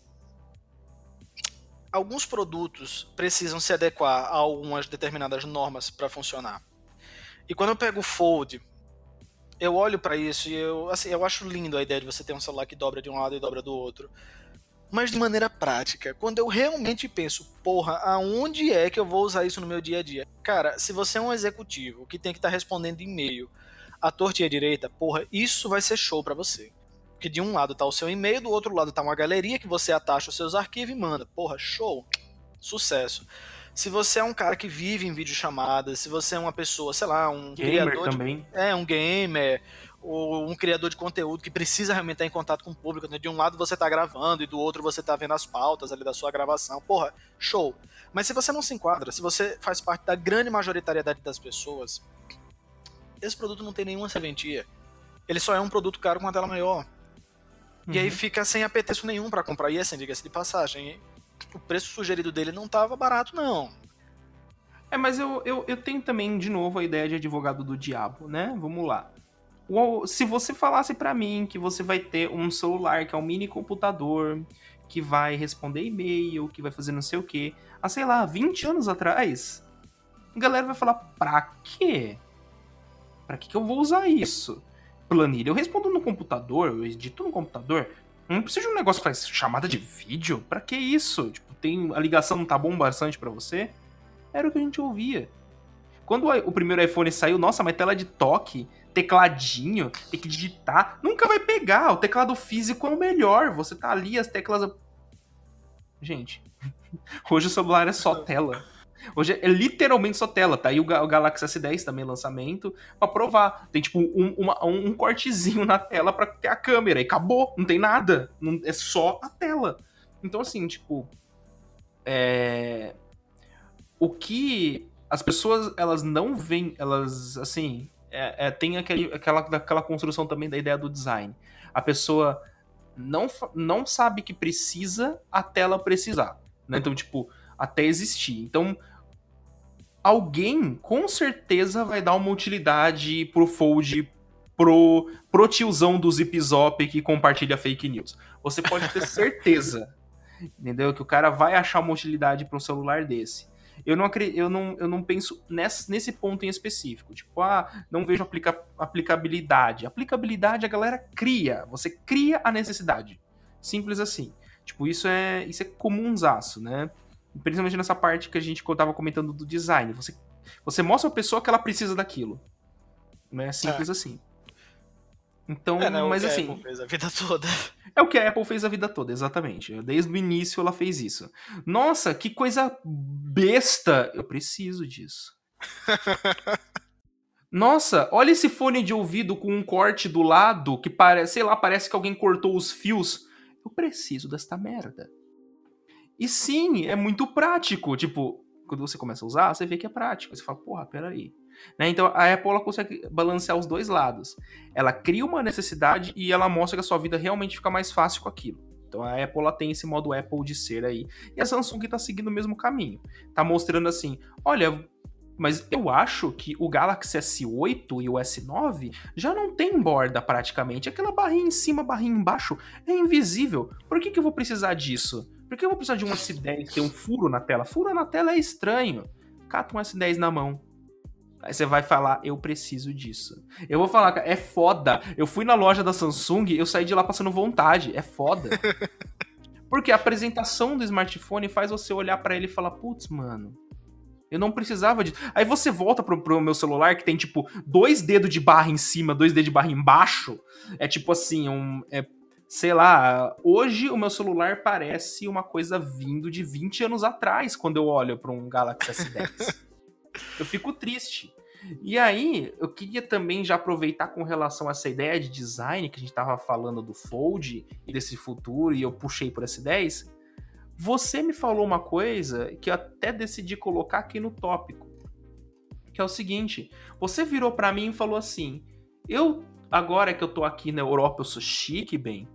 alguns produtos precisam se adequar a algumas determinadas normas para funcionar. E quando eu pego o Fold, eu olho para isso e eu acho lindo a ideia de você ter um celular que dobra de um lado e dobra do outro. Mas de maneira prática, quando eu realmente penso, porra, aonde é que eu vou usar isso no meu dia a dia? Cara, se você é um executivo que tem que estar respondendo e-mail à torta e à direita, porra, isso vai ser show pra você. Porque de um lado tá o seu e-mail, do outro lado tá uma galeria que você atacha os seus arquivos e manda. Porra, show, sucesso. Se você é um cara que vive em videochamadas, se você é uma pessoa, sei lá, um gamer criador também. um gamer, ou um criador de conteúdo que precisa realmente estar em contato com o público, né? De um lado você tá gravando e do outro você tá vendo as pautas ali da sua gravação. Porra, show. Mas se você não se enquadra, se você faz parte da grande majoritariedade das pessoas, esse produto não tem nenhuma serventia. Ele só é um produto caro com uma tela maior. E aí fica sem apetrecho nenhum pra comprar. E assim, diga-se de passagem, o preço sugerido dele não tava barato, não. Mas eu tenho também, de novo, a ideia de advogado do diabo, né? Vamos lá. Se você falasse pra mim que você vai ter um celular que é um mini computador, que vai responder e-mail, que vai fazer não sei o quê, há, sei lá, 20 anos atrás, a galera vai falar, pra quê? Pra que eu vou usar isso? Planilha, eu respondo no computador, eu edito no computador, não preciso de um negócio que faz chamada de vídeo? Pra que isso? Tipo, a ligação não tá bom bastante pra você? Era o que a gente ouvia. Quando o primeiro iPhone saiu, nossa, mas tela de toque, tecladinho, tem que digitar, nunca vai pegar. O teclado físico é o melhor. Você tá ali, as teclas... Gente, hoje o celular é só tela. Hoje é literalmente só tela. Tá aí o Galaxy S10 também, lançamento, pra provar. Tem tipo um cortezinho na tela pra ter a câmera. E acabou, não tem nada. É só a tela. Então assim, tipo... O que as pessoas, elas não veem, elas, assim... tem aquela construção também da ideia do design. A pessoa não sabe que precisa até ela precisar. Né? Então, tipo, até existir. Então... alguém com certeza vai dar uma utilidade pro Fold, pro tiozão do Zip Zop que compartilha fake news. Você pode ter certeza, entendeu? Que o cara vai achar uma utilidade para um celular desse. Eu não penso nesse ponto em específico. Tipo, não vejo aplicabilidade. Aplicabilidade a galera cria. Você cria a necessidade. Simples assim. Tipo, isso é comunzaço, né? Principalmente nessa parte que eu tava comentando do design. Você mostra a pessoa que ela precisa daquilo. Né? Simples assim. Então, né, mas o que assim... a Apple fez a vida toda. É o que a Apple fez a vida toda, exatamente. Desde o início ela fez isso. Nossa, que coisa besta! Eu preciso disso. Nossa, olha esse fone de ouvido com um corte do lado que parece que alguém cortou os fios. Eu preciso desta merda. E sim, é muito prático. Tipo, quando você começa a usar, você vê que é prático. Você fala, porra, peraí. Né? Então a Apple ela consegue balancear os dois lados. Ela cria uma necessidade e ela mostra que a sua vida realmente fica mais fácil com aquilo. Então a Apple ela tem esse modo Apple de ser aí. E a Samsung tá seguindo o mesmo caminho. Tá mostrando assim, olha, mas eu acho que o Galaxy S8 e o S9 já não tem borda praticamente. Aquela barrinha em cima, barrinha embaixo é invisível. Por que eu vou precisar disso? Por que eu vou precisar de um S10 ter um furo na tela? Furo na tela é estranho. Cata um S10 na mão. Aí você vai falar, eu preciso disso. Eu vou falar, é foda. Eu fui na loja da Samsung, eu saí de lá passando vontade. É foda. Porque a apresentação do smartphone faz você olhar pra ele e falar, putz, mano, eu não precisava disso. Aí você volta pro meu celular que tem, tipo, 2 dedos de barra em cima, 2 dedos de barra embaixo. É tipo assim, sei lá, hoje o meu celular parece uma coisa vindo de 20 anos atrás, quando eu olho para um Galaxy S10. Eu fico triste. E aí, eu queria também já aproveitar com relação a essa ideia de design, que a gente tava falando do Fold e desse futuro, e eu puxei por S10. Você me falou uma coisa que eu até decidi colocar aqui no tópico, que é o seguinte, você virou para mim e falou assim, agora que eu tô aqui na Europa, eu sou chique, bem,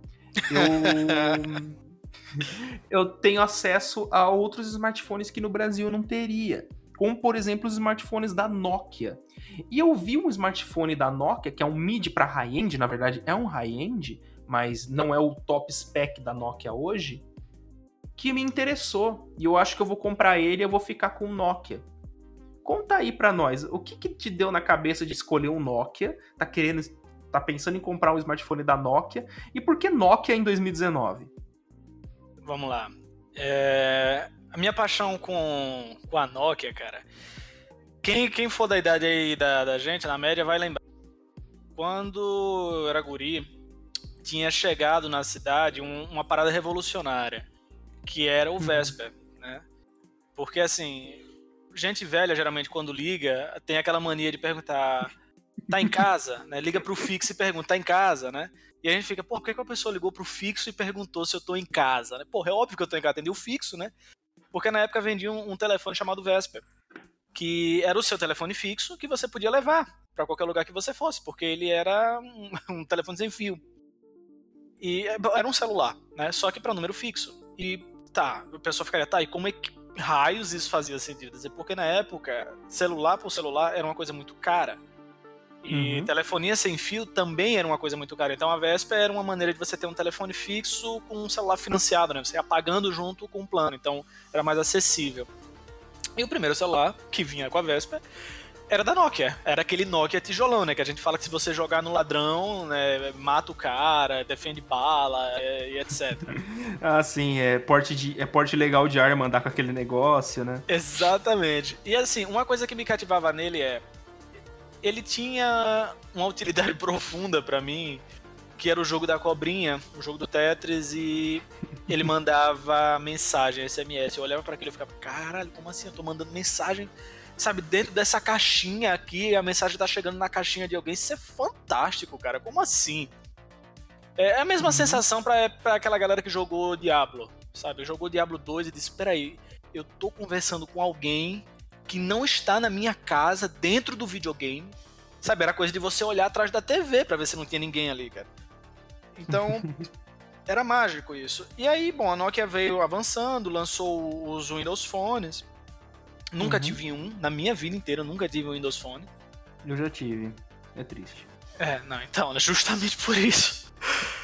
eu tenho acesso a outros smartphones que no Brasil eu não teria. Como, por exemplo, os smartphones da Nokia. E eu vi um smartphone da Nokia, que é um mid para high-end, na verdade é um high-end, mas não é o top spec da Nokia hoje, que me interessou. E eu acho que eu vou comprar ele e eu vou ficar com o Nokia. Conta aí pra nós, o que te deu na cabeça de escolher um Nokia? Tá pensando em comprar um smartphone da Nokia? E por que Nokia em 2019? Vamos lá. A minha paixão com a Nokia, cara, quem for da idade aí da gente, na média, vai lembrar. Quando eu era guri, tinha chegado na cidade uma parada revolucionária, que era o Vesper, né? Porque, assim, gente velha, geralmente, quando liga, tem aquela mania de perguntar, tá em casa? Né? Liga pro fixo e pergunta, tá em casa, né? E a gente fica, por que a pessoa ligou pro fixo e perguntou se eu tô em casa? Né? Porra, é óbvio que eu tô em casa, atendi o fixo, né? Porque na época vendia um telefone chamado Vesper, que era o seu telefone fixo que você podia levar para qualquer lugar que você fosse, porque ele era um telefone sem fio. E era um celular, né? Só que para número fixo. E tá, a pessoa ficaria, tá, e como é que raios isso fazia sentido? Porque na época, celular por celular era uma coisa muito cara. E telefonia sem fio também era uma coisa muito cara. Então a Vesper era uma maneira de você ter um telefone fixo com um celular financiado, né? Você ia pagando junto com o plano, então era mais acessível. E o primeiro celular que vinha com a Vesper era da Nokia. Era aquele Nokia tijolão, né? Que a gente fala que se você jogar no ladrão, né, mata o cara, defende bala e etc. Ah, sim, é porte legal de arma andar com aquele negócio, né? Exatamente. E assim, uma coisa que me cativava nele ele tinha uma utilidade profunda pra mim, que era o jogo da cobrinha, o jogo do Tetris, e ele mandava mensagem, SMS. Eu olhava pra aquilo e ficava, caralho, como assim? Eu tô mandando mensagem, sabe, dentro dessa caixinha aqui, a mensagem tá chegando na caixinha de alguém. Isso é fantástico, cara, como assim? É a mesma sensação pra aquela galera que jogou Diablo, sabe? Jogou Diablo 2 e disse, peraí, eu tô conversando com alguém que não está na minha casa, dentro do videogame, sabe? Era coisa de você olhar atrás da TV pra ver se não tinha ninguém ali, cara. Então, era mágico isso. E aí, bom, a Nokia veio avançando, lançou os Windows Phones. Nunca tive um, na minha vida inteira, eu nunca tive um Windows Phone. Eu já tive, é triste. Não, então, justamente por isso.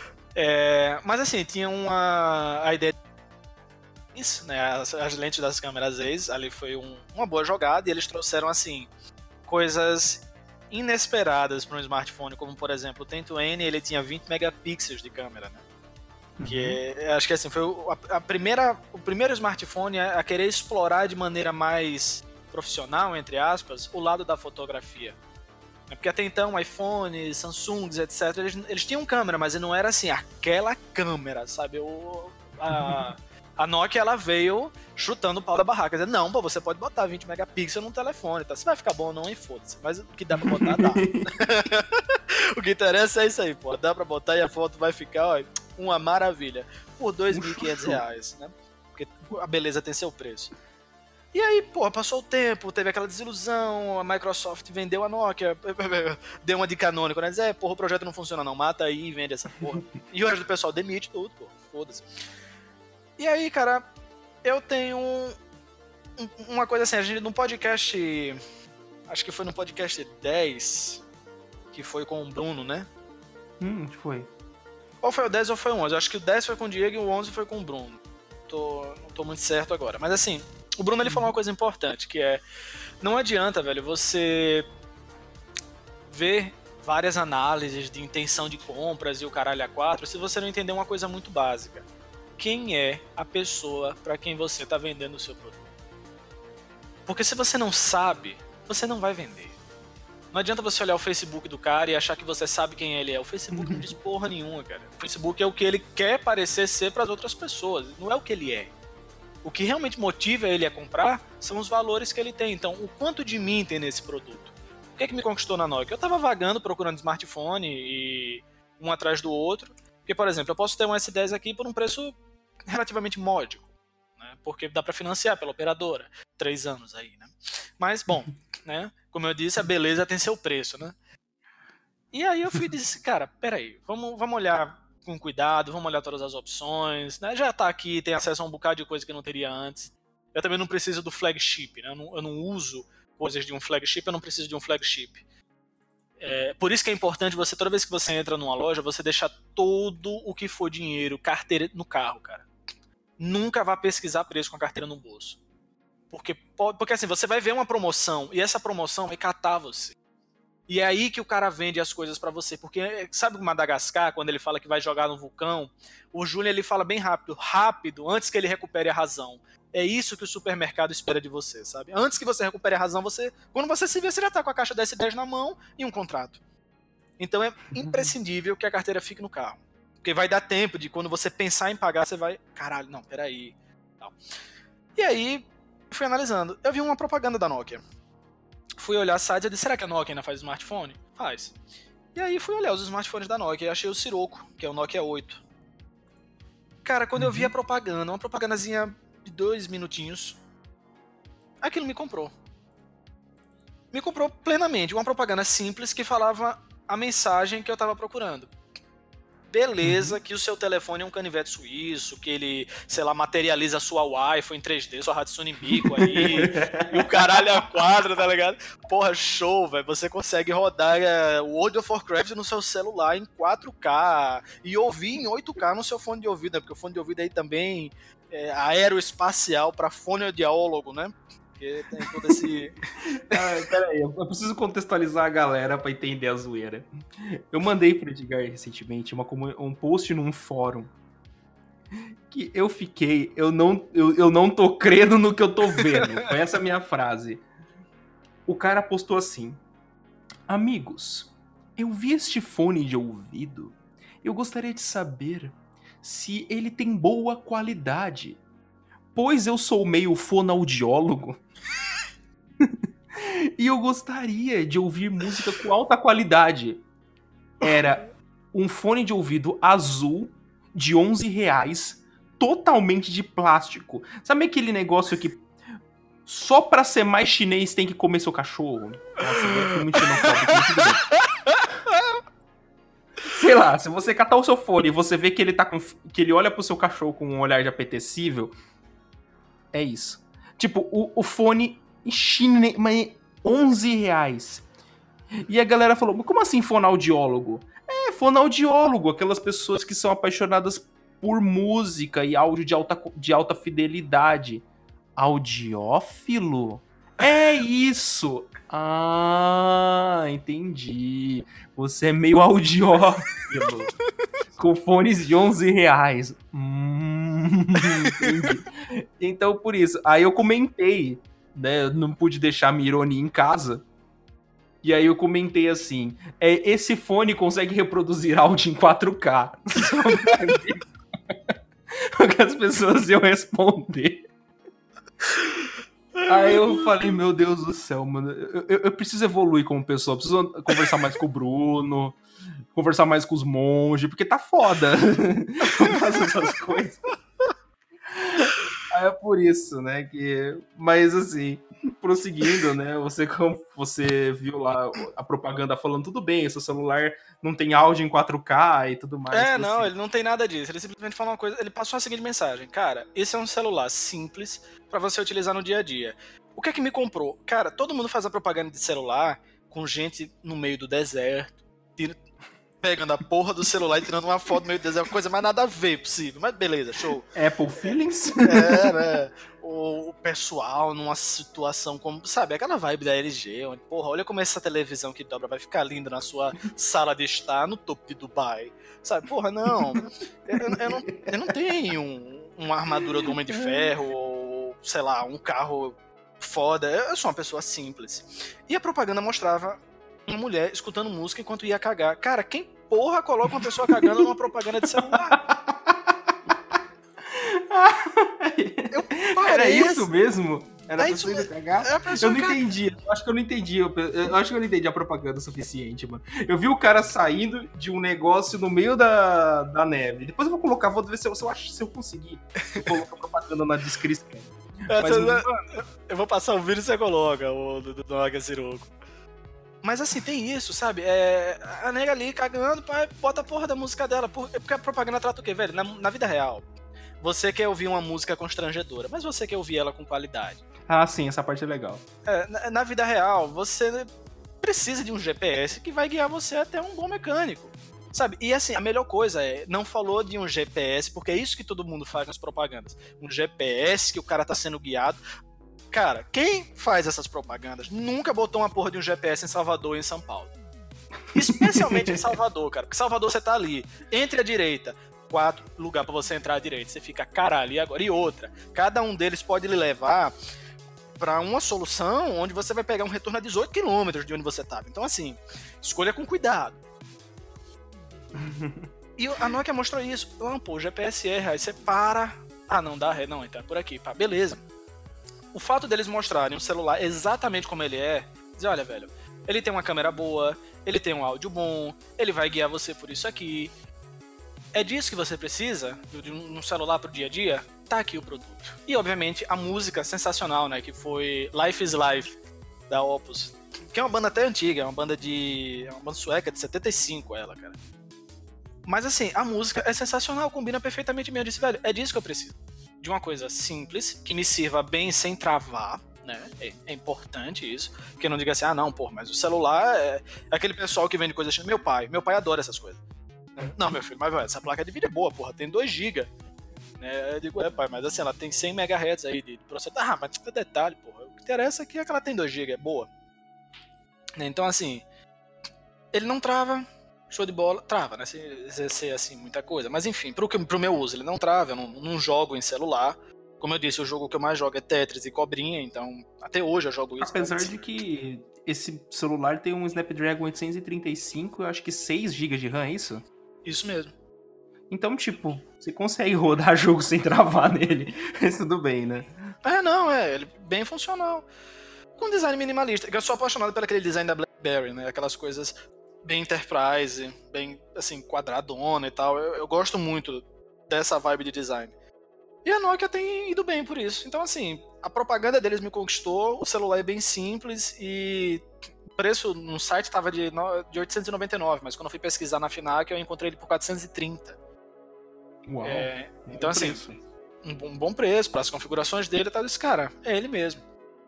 Mas assim, tinha a ideia disso, né, as lentes das câmeras Zeiss, ali foi uma boa jogada, e eles trouxeram, assim, coisas inesperadas para um smartphone, como, por exemplo, o Ten-to-N, ele tinha 20 megapixels de câmera, né? Que acho que assim, foi o primeiro smartphone a querer explorar de maneira mais profissional, entre aspas, o lado da fotografia. Porque até então, iPhone, Samsung, etc., eles tinham câmera, mas não era assim, aquela câmera, sabe? A Nokia, ela veio chutando o pau da barraca, dizendo, não, pô, você pode botar 20 megapixels num telefone, tá? Se vai ficar bom ou não, foda-se. Mas o que dá pra botar, dá. O que interessa é isso aí, pô. Dá pra botar e a foto vai ficar, ó, uma maravilha. Por R$2.500, né? Porque a beleza tem seu preço. E aí, pô, passou o tempo, teve aquela desilusão, a Microsoft vendeu a Nokia, deu uma de canônico, né? Diz, porra, o projeto não funciona não, mata aí e vende essa porra. E o resto do pessoal demite tudo, pô, foda-se. E aí, cara, eu tenho uma coisa assim, a gente no podcast, acho que foi no podcast 10, que foi com o Bruno, né? Foi. Ou foi o 10 ou foi o 11, acho que o 10 foi com o Diego e o 11 foi com o Bruno. Não tô muito certo agora, mas assim, o Bruno ele falou uma coisa importante, que é, não adianta, velho, você ver várias análises de intenção de compras e o caralho a 4 se você não entender uma coisa muito básica. Quem é a pessoa para quem você está vendendo o seu produto? Porque se você não sabe, você não vai vender. Não adianta você olhar o Facebook do cara e achar que você sabe quem ele é. O Facebook não diz porra nenhuma, cara. O Facebook é o que ele quer parecer ser para as outras pessoas, não é o que ele é. O que realmente motiva ele a comprar são os valores que ele tem. Então, o quanto de mim tem nesse produto? O que é que me conquistou na Nokia? Eu tava vagando procurando smartphone e um atrás do outro. Porque, por exemplo, eu posso ter um S10 aqui por um preço relativamente módico, né? Porque dá para financiar pela operadora. 3 anos aí, né? Mas, bom, né? Como eu disse, a beleza tem seu preço, né? E aí eu fui e disse, cara, peraí, vamos olhar com cuidado, vamos olhar todas as opções, né? Já tá aqui, tem acesso a um bocado de coisa que eu não teria antes. Eu também não preciso do flagship, né? Eu não uso coisas de um flagship, eu não preciso de um flagship. Por isso que é importante você, toda vez que você entra numa loja, você deixar todo o que for dinheiro, carteira no carro, cara. Nunca vá pesquisar preço com a carteira no bolso. Porque assim, você vai ver uma promoção e essa promoção vai catar você. E é aí que o cara vende as coisas pra você. Porque sabe o Madagascar, quando ele fala que vai jogar no vulcão, o Júnior ele fala bem rápido, antes que ele recupere a razão. É isso que o supermercado espera de você, sabe? Antes que você recupere a razão, quando você se vê, você já tá com a caixa da S10 na mão e um contrato. Então é imprescindível que a carteira fique no carro. Porque vai dar tempo de quando você pensar em pagar, você vai... Caralho, não, peraí. E aí, fui analisando. Eu vi uma propaganda da Nokia. Fui olhar sites e disse, será que a Nokia ainda faz smartphone? Faz. E aí fui olhar os smartphones da Nokia e achei o Sirocco, que é o Nokia 8. Cara, quando eu vi a propaganda, uma propagandazinha de 2 minutinhos, aquilo me comprou. Me comprou plenamente. Uma propaganda simples que falava a mensagem que eu tava procurando. Beleza, que o seu telefone é um canivete suíço, que ele, sei lá, materializa a sua Wi-Fi em 3D, sua Hatsune Miku aí, e o caralho a 4, tá ligado? Porra, show, velho. Você consegue rodar World of Warcraft no seu celular em 4K e ouvir em 8K no seu fone de ouvido, né? Porque o fone de ouvido aí também é aeroespacial para fonoaudiólogo, né? Porque tem todo esse... Peraí, eu preciso contextualizar a galera pra entender a zoeira. Eu mandei pro Edgar recentemente um post num fórum que eu fiquei, eu não tô crendo no que eu tô vendo. Foi essa a minha frase. O cara postou assim: Amigos, eu vi este fone de ouvido. Eu gostaria de saber se ele tem boa qualidade, pois eu sou meio fonoaudiólogo e eu gostaria de ouvir música com alta qualidade. Era um fone de ouvido azul de R$ 11, totalmente de plástico. Sabe aquele negócio que só pra ser mais chinês tem que comer seu cachorro? Nossa, eu fui muito xenofóbico, mas tudo bem. Sei lá, se você catar o seu fone e você vê que ele tá que ele olha pro seu cachorro com um olhar de apetecível, é isso. Tipo, o fone chinês, mas R$ 11. E a galera falou, mas como assim fonoaudiólogo? É, fonoaudiólogo, aquelas pessoas que são apaixonadas por música e áudio de alta fidelidade. Audiófilo? É isso! Ah, entendi. Você é meio audiófilo. Com fones de R$ 11. Entendi. Então, por isso. Aí eu comentei, né? Eu não pude deixar a Mironi em casa. E aí eu comentei assim, esse fone consegue reproduzir áudio em 4K. Só pra ver o que as pessoas iam responder. Aí eu falei, meu Deus do céu, mano, eu preciso evoluir como pessoa, preciso conversar mais com o Bruno, conversar mais com os monges, porque tá foda. Eu faço essas coisas. Aí é por isso, né, que... Mas assim, prosseguindo, né, você viu lá a propaganda falando, tudo bem, seu celular não tem áudio em 4K e tudo mais. Não, ele não tem nada disso. Ele simplesmente falou uma coisa, ele passou a seguinte mensagem. Cara, esse é um celular simples pra você utilizar no dia a dia. O que é que me comprou? Cara, todo mundo faz a propaganda de celular com gente no meio do deserto, pegando a porra do celular e tirando uma foto no meio do deserto, coisa mais nada a ver possível. Mas beleza, show. Apple Feelings? Né? O pessoal numa situação como, sabe, aquela vibe da LG, onde, porra, olha como essa televisão que dobra vai ficar linda na sua sala de estar no topo de Dubai. Sabe, porra, não. Eu não tenho uma armadura do Homem de Ferro ou, sei lá, um carro foda. Eu sou uma pessoa simples. E a propaganda mostrava uma mulher escutando música enquanto ia cagar. Cara, quem porra coloca uma pessoa cagando numa propaganda de celular? Era isso mesmo? Era pra isso você cagar? Eu não entendi. Eu acho que eu não entendi. Eu acho que eu não entendi a propaganda o suficiente, mano. Eu vi o cara saindo de um negócio no meio da neve. Depois eu vou colocar, vou ver se eu conseguir. Eu coloco a propaganda na descrição. Eu vou passar o vídeo e você coloca o do Naga Siroco. Mas assim, tem isso, sabe? A nega ali cagando, pai, bota a porra da música dela. Porque a propaganda trata o quê, velho? Na vida real. Você quer ouvir uma música constrangedora, mas você quer ouvir ela com qualidade. Ah, sim, essa parte é legal. Na vida real, você precisa de um GPS que vai guiar você até um bom mecânico. Sabe? E assim, a melhor coisa não falou de um GPS, porque é isso que todo mundo faz nas propagandas. Um GPS que o cara tá sendo guiado. Cara, quem faz essas propagandas nunca botou uma porra de um GPS em Salvador e em São Paulo. Especialmente em Salvador, cara. Porque Salvador você tá ali, entre a direita, 4 lugares pra você entrar à direita. Você fica, caralho, e agora? E outra. Cada um deles pode lhe levar pra uma solução onde você vai pegar um retorno a 18 km de onde você tava. Então, assim, escolha com cuidado. E a Nokia mostrou isso. Pô, o GPS erra, aí você para. Ah, não dá ré, não, então é por aqui. Pá, beleza. O fato deles mostrarem um celular exatamente como ele é, dizer, olha, velho, ele tem uma câmera boa, ele tem um áudio bom, ele vai guiar você por isso aqui. É disso que você precisa, de um celular pro dia a dia? Tá aqui o produto. E, obviamente, a música sensacional, né, que foi Life is Life, da Opus, que é uma banda até antiga, é uma banda sueca de 75, ela, cara. Mas, assim, a música é sensacional, combina perfeitamente bem. Eu disse, velho, é disso que eu preciso. De uma coisa simples, que me sirva bem sem travar, né? É importante isso. Que não diga assim, não, pô, mas o celular é aquele pessoal que vende coisas assim. Meu pai adora essas coisas. Não, meu filho, mas velho, essa placa de vídeo é boa, porra, tem 2 GB. Né? Eu digo, pai, mas assim, ela tem 100 MHz aí de processamento. mas é detalhe, porra. O que interessa aqui é que ela tem 2 GB, é boa. Então, assim, ele não trava. Show de bola, trava, né? Se exercer assim muita coisa. Mas enfim, pro meu uso, ele não trava, eu não jogo em celular. Como eu disse, o jogo que eu mais jogo é Tetris e Cobrinha, então até hoje eu jogo isso. Apesar de que esse celular tem um Snapdragon 835, eu acho que 6 GB de RAM, é isso? Isso mesmo. Então, tipo, você consegue rodar jogo sem travar nele. Mas tudo bem, né? Ele é bem funcional. Com design minimalista. Eu sou apaixonado pelo aquele design da BlackBerry, né? Aquelas coisas bem Enterprise, bem, assim, quadradona e tal. Eu gosto muito dessa vibe de design. E a Nokia tem ido bem por isso. Então, assim, a propaganda deles me conquistou, o celular é bem simples e o preço no site estava de 899, mas quando eu fui pesquisar na Fnac eu encontrei ele por 430. Uau. Então, assim, um bom preço para as configurações dele, eu disse, cara, é ele mesmo.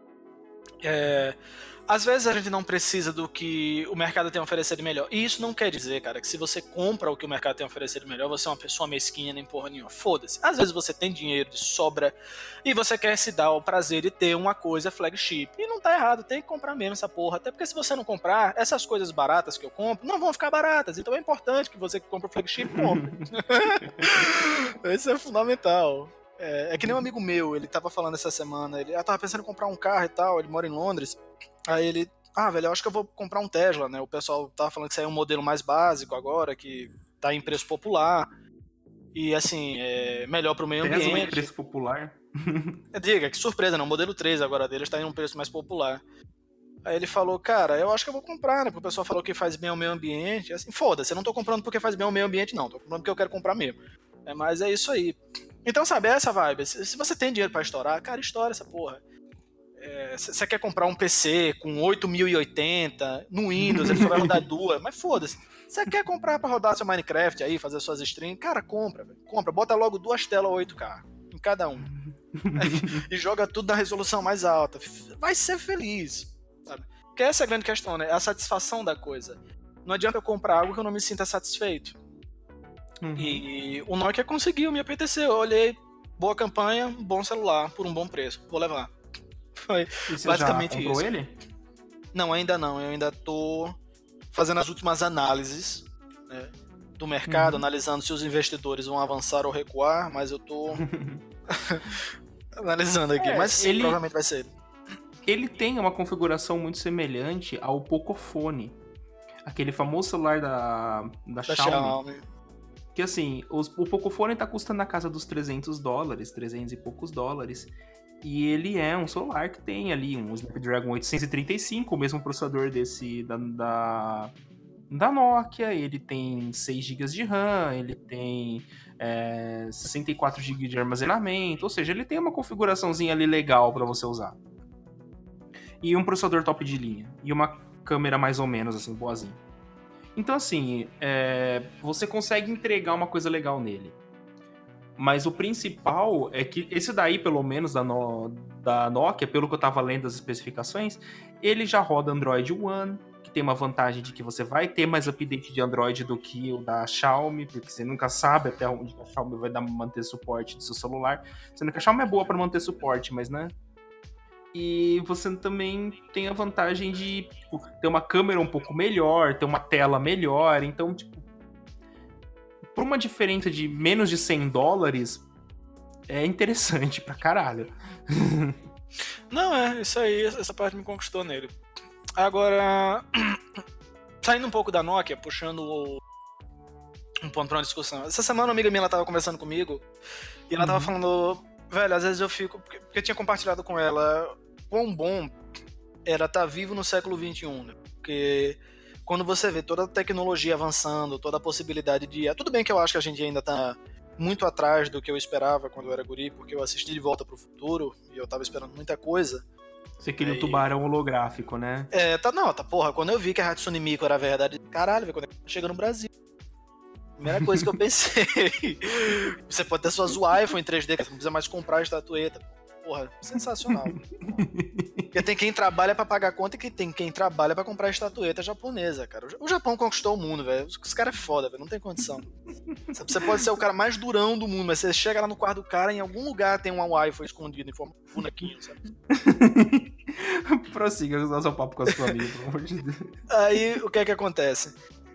Às vezes a gente não precisa do que o mercado tem a oferecer de melhor. E isso não quer dizer, cara, que se você compra o que o mercado tem a oferecer de melhor, você é uma pessoa mesquinha nem porra nenhuma. Foda-se. Às vezes você tem dinheiro de sobra e você quer se dar o prazer de ter uma coisa flagship. E não tá errado, tem que comprar mesmo essa porra. Até porque se você não comprar, essas coisas baratas que eu compro não vão ficar baratas. Então é importante que você que compra o flagship compre. Isso é fundamental. É que nem um amigo meu, ele tava falando essa semana, ele tava pensando em comprar um carro e tal, ele mora em Londres. Aí ele, velho, eu acho que eu vou comprar um Tesla, né? O pessoal tava falando que isso aí é um modelo mais básico agora, que tá em preço popular. E assim, é melhor pro meio ambiente. Tesla em preço popular? Diga, que surpresa, né? O modelo 3 agora dele está em um preço mais popular. Aí ele falou, cara, eu acho que eu vou comprar, né? Porque o pessoal falou que faz bem ao meio ambiente. Assim, foda-se, eu não tô comprando porque faz bem ao meio ambiente, não. Tô comprando porque eu quero comprar mesmo. Mas é isso aí. Então, sabe, é essa vibe. Se você tem dinheiro pra estourar, cara, estoura essa porra. Você quer comprar um PC com 8080 no Windows, ele só vai rodar duas, mas foda-se. Você quer comprar pra rodar seu Minecraft aí, fazer suas streams, cara, compra, velho. Compra, bota logo 2 telas 8K em cada um. E joga tudo na resolução mais alta. Vai ser feliz, sabe? Porque essa é a grande questão, né? É a satisfação da coisa. Não adianta eu comprar algo que eu não me sinta satisfeito. E o Nokia conseguiu me apetecer. Eu olhei, boa campanha, bom celular, por um bom preço. Vou levar. Foi basicamente já comprou isso. Ele? Não, ainda não. Eu ainda tô fazendo as últimas análises, né, do mercado, analisando se os investidores vão avançar ou recuar, mas eu tô analisando aqui. Mas sim, provavelmente vai ser. Ele tem uma configuração muito semelhante ao Pocophone, aquele famoso celular da Xiaomi. Que assim, o Pocophone tá custando na casa dos $300, 300 e poucos dólares. E ele é um celular que tem ali um Snapdragon 835, o mesmo processador desse da Nokia. Ele tem 6 GB de RAM, ele tem 64 GB de armazenamento. Ou seja, ele tem uma configuraçãozinha ali legal para você usar. E um processador top de linha. E uma câmera mais ou menos assim, boazinha. Então assim, você consegue entregar uma coisa legal nele. Mas o principal é que esse daí, pelo menos, da Nokia, pelo que eu tava lendo as especificações, ele já roda Android One, que tem uma vantagem de que você vai ter mais update de Android do que o da Xiaomi, porque você nunca sabe até onde a Xiaomi vai manter suporte do seu celular. Sendo que a Xiaomi é boa para manter suporte, mas né? E você também tem a vantagem de ter uma câmera um pouco melhor, ter uma tela melhor, então, tipo, por uma diferença de menos de $100, é interessante pra caralho. Não, isso aí, essa parte me conquistou nele. Agora, saindo um pouco da Nokia, puxando um ponto pra uma discussão. Essa semana uma amiga minha, ela tava conversando comigo, e ela tava falando, velho, às vezes eu fico, porque eu tinha compartilhado com ela quão bom era estar vivo no século XXI, né? Porque quando você vê toda a tecnologia avançando, toda a possibilidade de... Tudo bem que eu acho que a gente ainda tá muito atrás do que eu esperava quando eu era guri, porque eu assisti De Volta pro Futuro e eu tava esperando muita coisa. Você queria o tubarão holográfico, né? Porra, quando eu vi que a Hatsune Miku era verdade, caralho, velho, quando é chega no Brasil. Primeira coisa que eu pensei. Você pode ter suas iPhone em 3D, você não precisa mais comprar a estatueta. Porra, sensacional. Porque tem quem trabalha pra pagar conta e tem quem trabalha pra comprar a estatueta japonesa, cara. O Japão conquistou o mundo, velho. Os caras é foda, velho. Não tem condição. Você pode ser o cara mais durão do mundo, mas você chega lá no quarto do cara, em algum lugar tem um iPhone escondido em forma de bonequinho, sabe? Prossiga o seu papo com a sua amiga, pelo amor de Deus. Aí, o que é que acontece?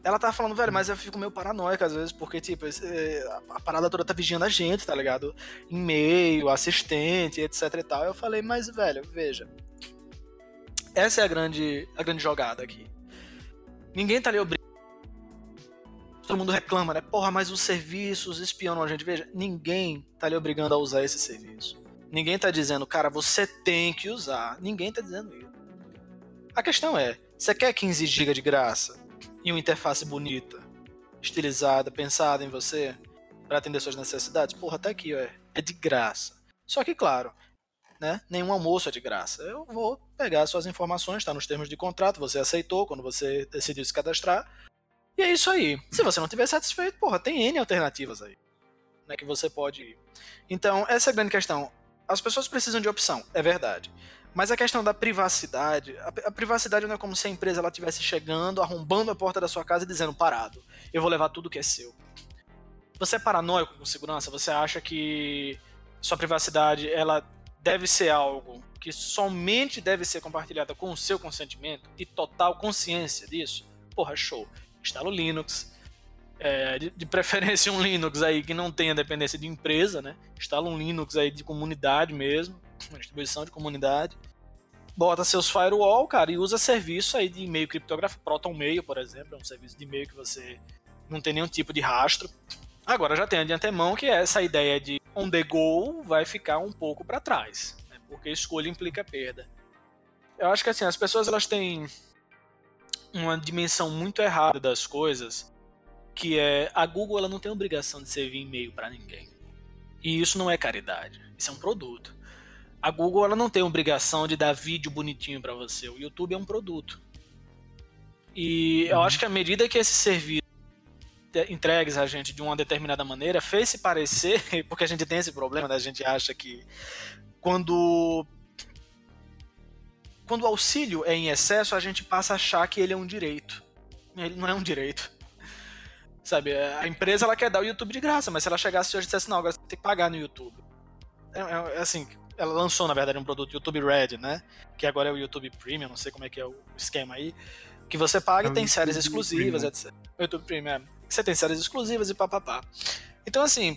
ela tava falando, velho, mas eu fico meio paranoica às vezes, porque, tipo, a parada toda tá vigiando a gente, tá ligado? E-mail, assistente, etc e tal. Eu falei, mas, velho, veja. Essa é a grande jogada aqui. Ninguém tá ali obrigado. Todo mundo reclama, né? Porra, mas os serviços espionam a gente. Veja, ninguém tá lhe obrigando a usar esse serviço. Ninguém tá dizendo, cara, você tem que usar. Ninguém tá dizendo isso. A questão é, você quer 15 GB de graça e uma interface bonita, estilizada, pensada em você para atender suas necessidades? Porra, tá aqui, ó, é de graça. Só que, claro, né, nenhum almoço é de graça. Eu vou pegar suas informações, tá nos termos de contrato, você aceitou quando você decidiu se cadastrar. E é isso aí. Se você não estiver satisfeito, porra, tem N alternativas aí, né, que você pode ir. Então, essa é a grande questão. As pessoas precisam de opção, é verdade. Mas a questão da privacidade, a privacidade não é como se a empresa ela estivesse chegando, arrombando a porta da sua casa e dizendo, parado, eu vou levar tudo que é seu. Você é paranoico com segurança? Você acha que sua privacidade ela deve ser algo que somente deve ser compartilhada com o seu consentimento e total consciência disso? Porra, show. Instala o Linux, de preferência um Linux aí que não tenha dependência de empresa, né? Instala um Linux aí de comunidade mesmo, uma distribuição de comunidade. Bota seus firewall, cara, e usa serviço aí de e-mail criptográfico. ProtonMail, por exemplo, é um serviço de e-mail que você não tem nenhum tipo de rastro. Agora já tem de antemão que essa ideia de on the go vai ficar um pouco para trás, né? Porque escolha implica perda. Eu acho que assim, as pessoas elas têm uma dimensão muito errada das coisas, que é a Google ela não tem obrigação de servir e-mail para ninguém. E isso não é caridade, isso é um produto. A Google ela não tem obrigação de dar vídeo bonitinho para você. O YouTube é um produto. E eu acho que à medida que esse serviço entregues a gente de uma determinada maneira fez se parecer, porque a gente tem esse problema, né? A gente acha que quando o auxílio é em excesso, a gente passa a achar que ele é um direito. Ele não é um direito. Sabe, a empresa ela quer dar o YouTube de graça, mas se ela chegasse hoje e dissesse, não, agora você tem que pagar no YouTube. É assim, ela lançou, na verdade, um produto YouTube Red, né? Que agora é o YouTube Premium, não sei como é que é o esquema aí. Que você paga e tem séries exclusivas, Premium. Etc. O YouTube Premium, que você tem séries exclusivas e papapá. Então, assim,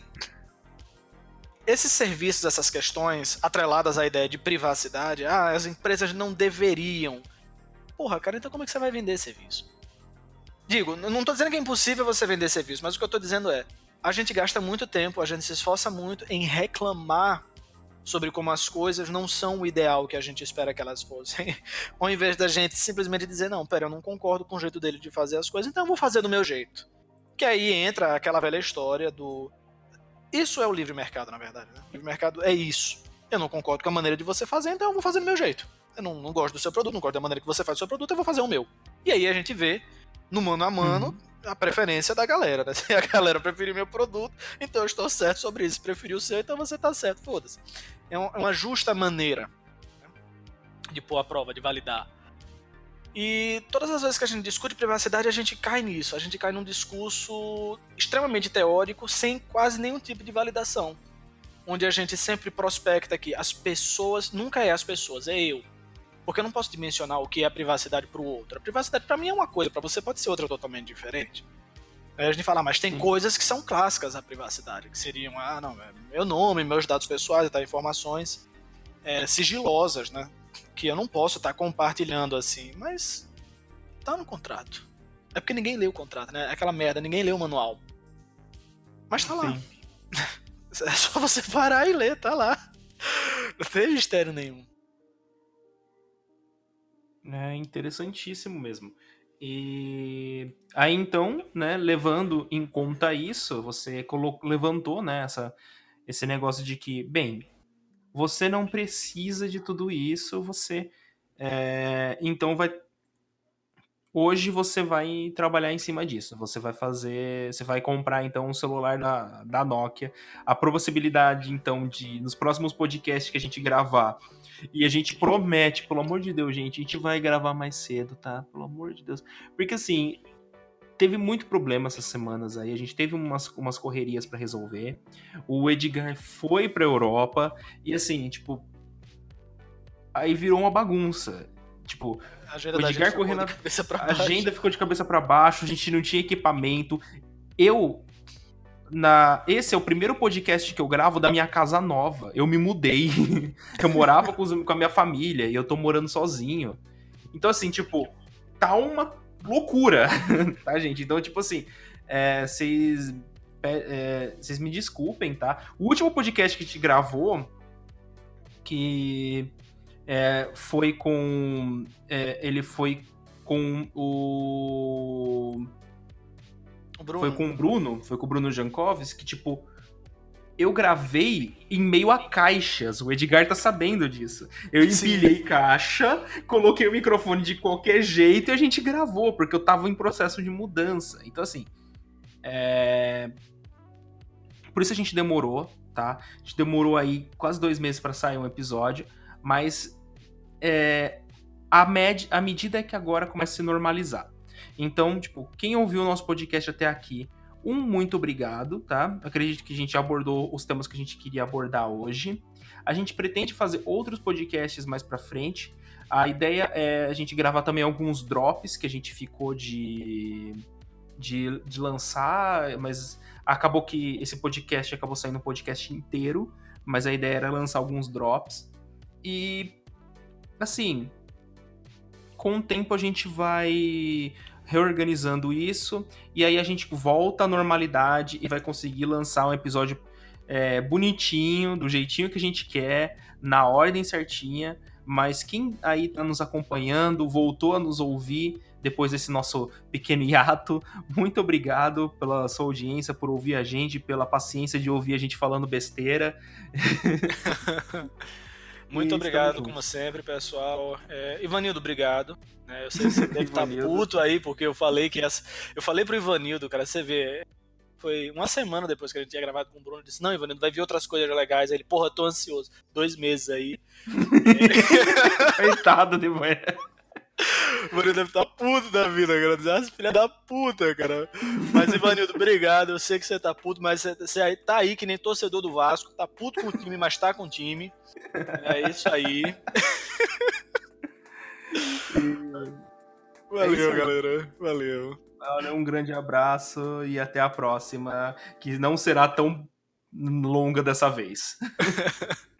esses serviços, essas questões, atreladas à ideia de privacidade, as empresas não deveriam. Porra, cara, então como é que você vai vender serviço? Digo, não tô dizendo que é impossível você vender serviço, mas o que eu tô dizendo é, a gente gasta muito tempo, a gente se esforça muito em reclamar sobre como as coisas não são o ideal que a gente espera que elas fossem, ao invés da gente simplesmente dizer, não, pera, eu não concordo com o jeito dele de fazer as coisas, então eu vou fazer do meu jeito. Que aí entra aquela velha história do... Isso é o livre mercado, na verdade, né? O livre mercado é isso. Eu não concordo com a maneira de você fazer, então eu vou fazer do meu jeito. Eu não gosto do seu produto, não gosto da maneira que você faz o seu produto, eu vou fazer o meu. E aí a gente vê, no mano a mano, a preferência da galera, né? Se a galera preferir meu produto, então eu estou certo sobre isso. Se preferiu o seu, então você está certo, foda-se. É uma justa maneira, né, de pôr a prova, de validar. E todas as vezes que a gente discute privacidade, a gente cai nisso. A gente cai num discurso extremamente teórico, sem quase nenhum tipo de validação. Onde a gente sempre prospecta que as pessoas, nunca é as pessoas, é eu. Porque eu não posso dimensionar o que é a privacidade para o outro. A privacidade para mim é uma coisa, para você pode ser outra totalmente diferente. Aí a gente fala, mas tem coisas que são clássicas da privacidade, que seriam, meu nome, meus dados pessoais, informações sigilosas, né? Que eu não posso estar compartilhando assim, mas tá no contrato. É porque ninguém leu o contrato, né? Aquela merda, ninguém leu o manual. Mas tá lá. É só você parar e ler, tá lá. Não tem mistério nenhum. É interessantíssimo mesmo. E aí então, né, levando em conta isso, você levantou, né, esse negócio de que, bem, você não precisa de tudo isso, você então hoje você vai trabalhar em cima disso. Você vai comprar então um celular da Nokia. A possibilidade então de nos próximos podcasts que a gente gravar, e a gente promete, pelo amor de Deus, gente, a gente vai gravar mais cedo, tá? Pelo amor de Deus. Porque assim, teve muito problema essas semanas aí, a gente teve umas correrias pra resolver. O Edgar foi pra Europa e assim, tipo, aí virou uma bagunça. Tipo, A agenda o da Edgar gente ficou correndo, de cabeça pra a baixo. agenda ficou de cabeça pra baixo, a gente não tinha equipamento. Esse é o primeiro podcast que eu gravo da minha casa nova. Eu me mudei. Eu morava com a minha família e eu tô morando sozinho. Então, assim, tipo, tá uma loucura, tá, gente? Então, tipo assim, vocês me desculpem, tá? O último podcast que a gente gravou, que foi com... ele foi com o... Bruno. Foi com o Bruno Jankovics, que, tipo, eu gravei em meio a caixas. O Edgar tá sabendo disso. Eu empilhei caixa, coloquei o microfone de qualquer jeito e a gente gravou, porque eu tava em processo de mudança. Então, assim, por isso a gente demorou, tá? A gente demorou aí quase 2 meses pra sair um episódio, mas a medida é que agora começa a se normalizar. Então, tipo, quem ouviu o nosso podcast até aqui, muito obrigado, tá? Acredito que a gente abordou os temas que a gente queria abordar hoje. A gente pretende fazer outros podcasts mais pra frente. A ideia é a gente gravar também alguns drops que a gente ficou de lançar, mas acabou que esse podcast acabou saindo um podcast inteiro, mas a ideia era lançar alguns drops. E, assim, com o tempo a gente vai reorganizando isso, e aí a gente volta à normalidade e vai conseguir lançar um episódio bonitinho, do jeitinho que a gente quer, na ordem certinha, mas quem aí tá nos acompanhando, voltou a nos ouvir depois desse nosso pequeno hiato, muito obrigado pela sua audiência, por ouvir a gente, pela paciência de ouvir a gente falando besteira. Muito obrigado, como sempre, pessoal. Ivanildo, obrigado. Eu sei que você deve estar puto aí, porque eu falei eu falei pro Ivanildo, cara, você vê, foi uma semana depois que a gente tinha gravado com o Bruno, disse, não, Ivanildo, vai vir outras coisas legais. Aí ele, porra, tô ansioso. 2 meses aí. Coitado de manhã. O Ivanildo deve estar puto da vida, cara. Filha da puta, cara. Mas, Ivanildo, obrigado. Eu sei que você tá puto, mas você tá aí que nem torcedor do Vasco. Tá puto com o time, mas tá com o time. É isso aí. Valeu, galera. Valeu. Um grande abraço e até a próxima, que não será tão longa dessa vez.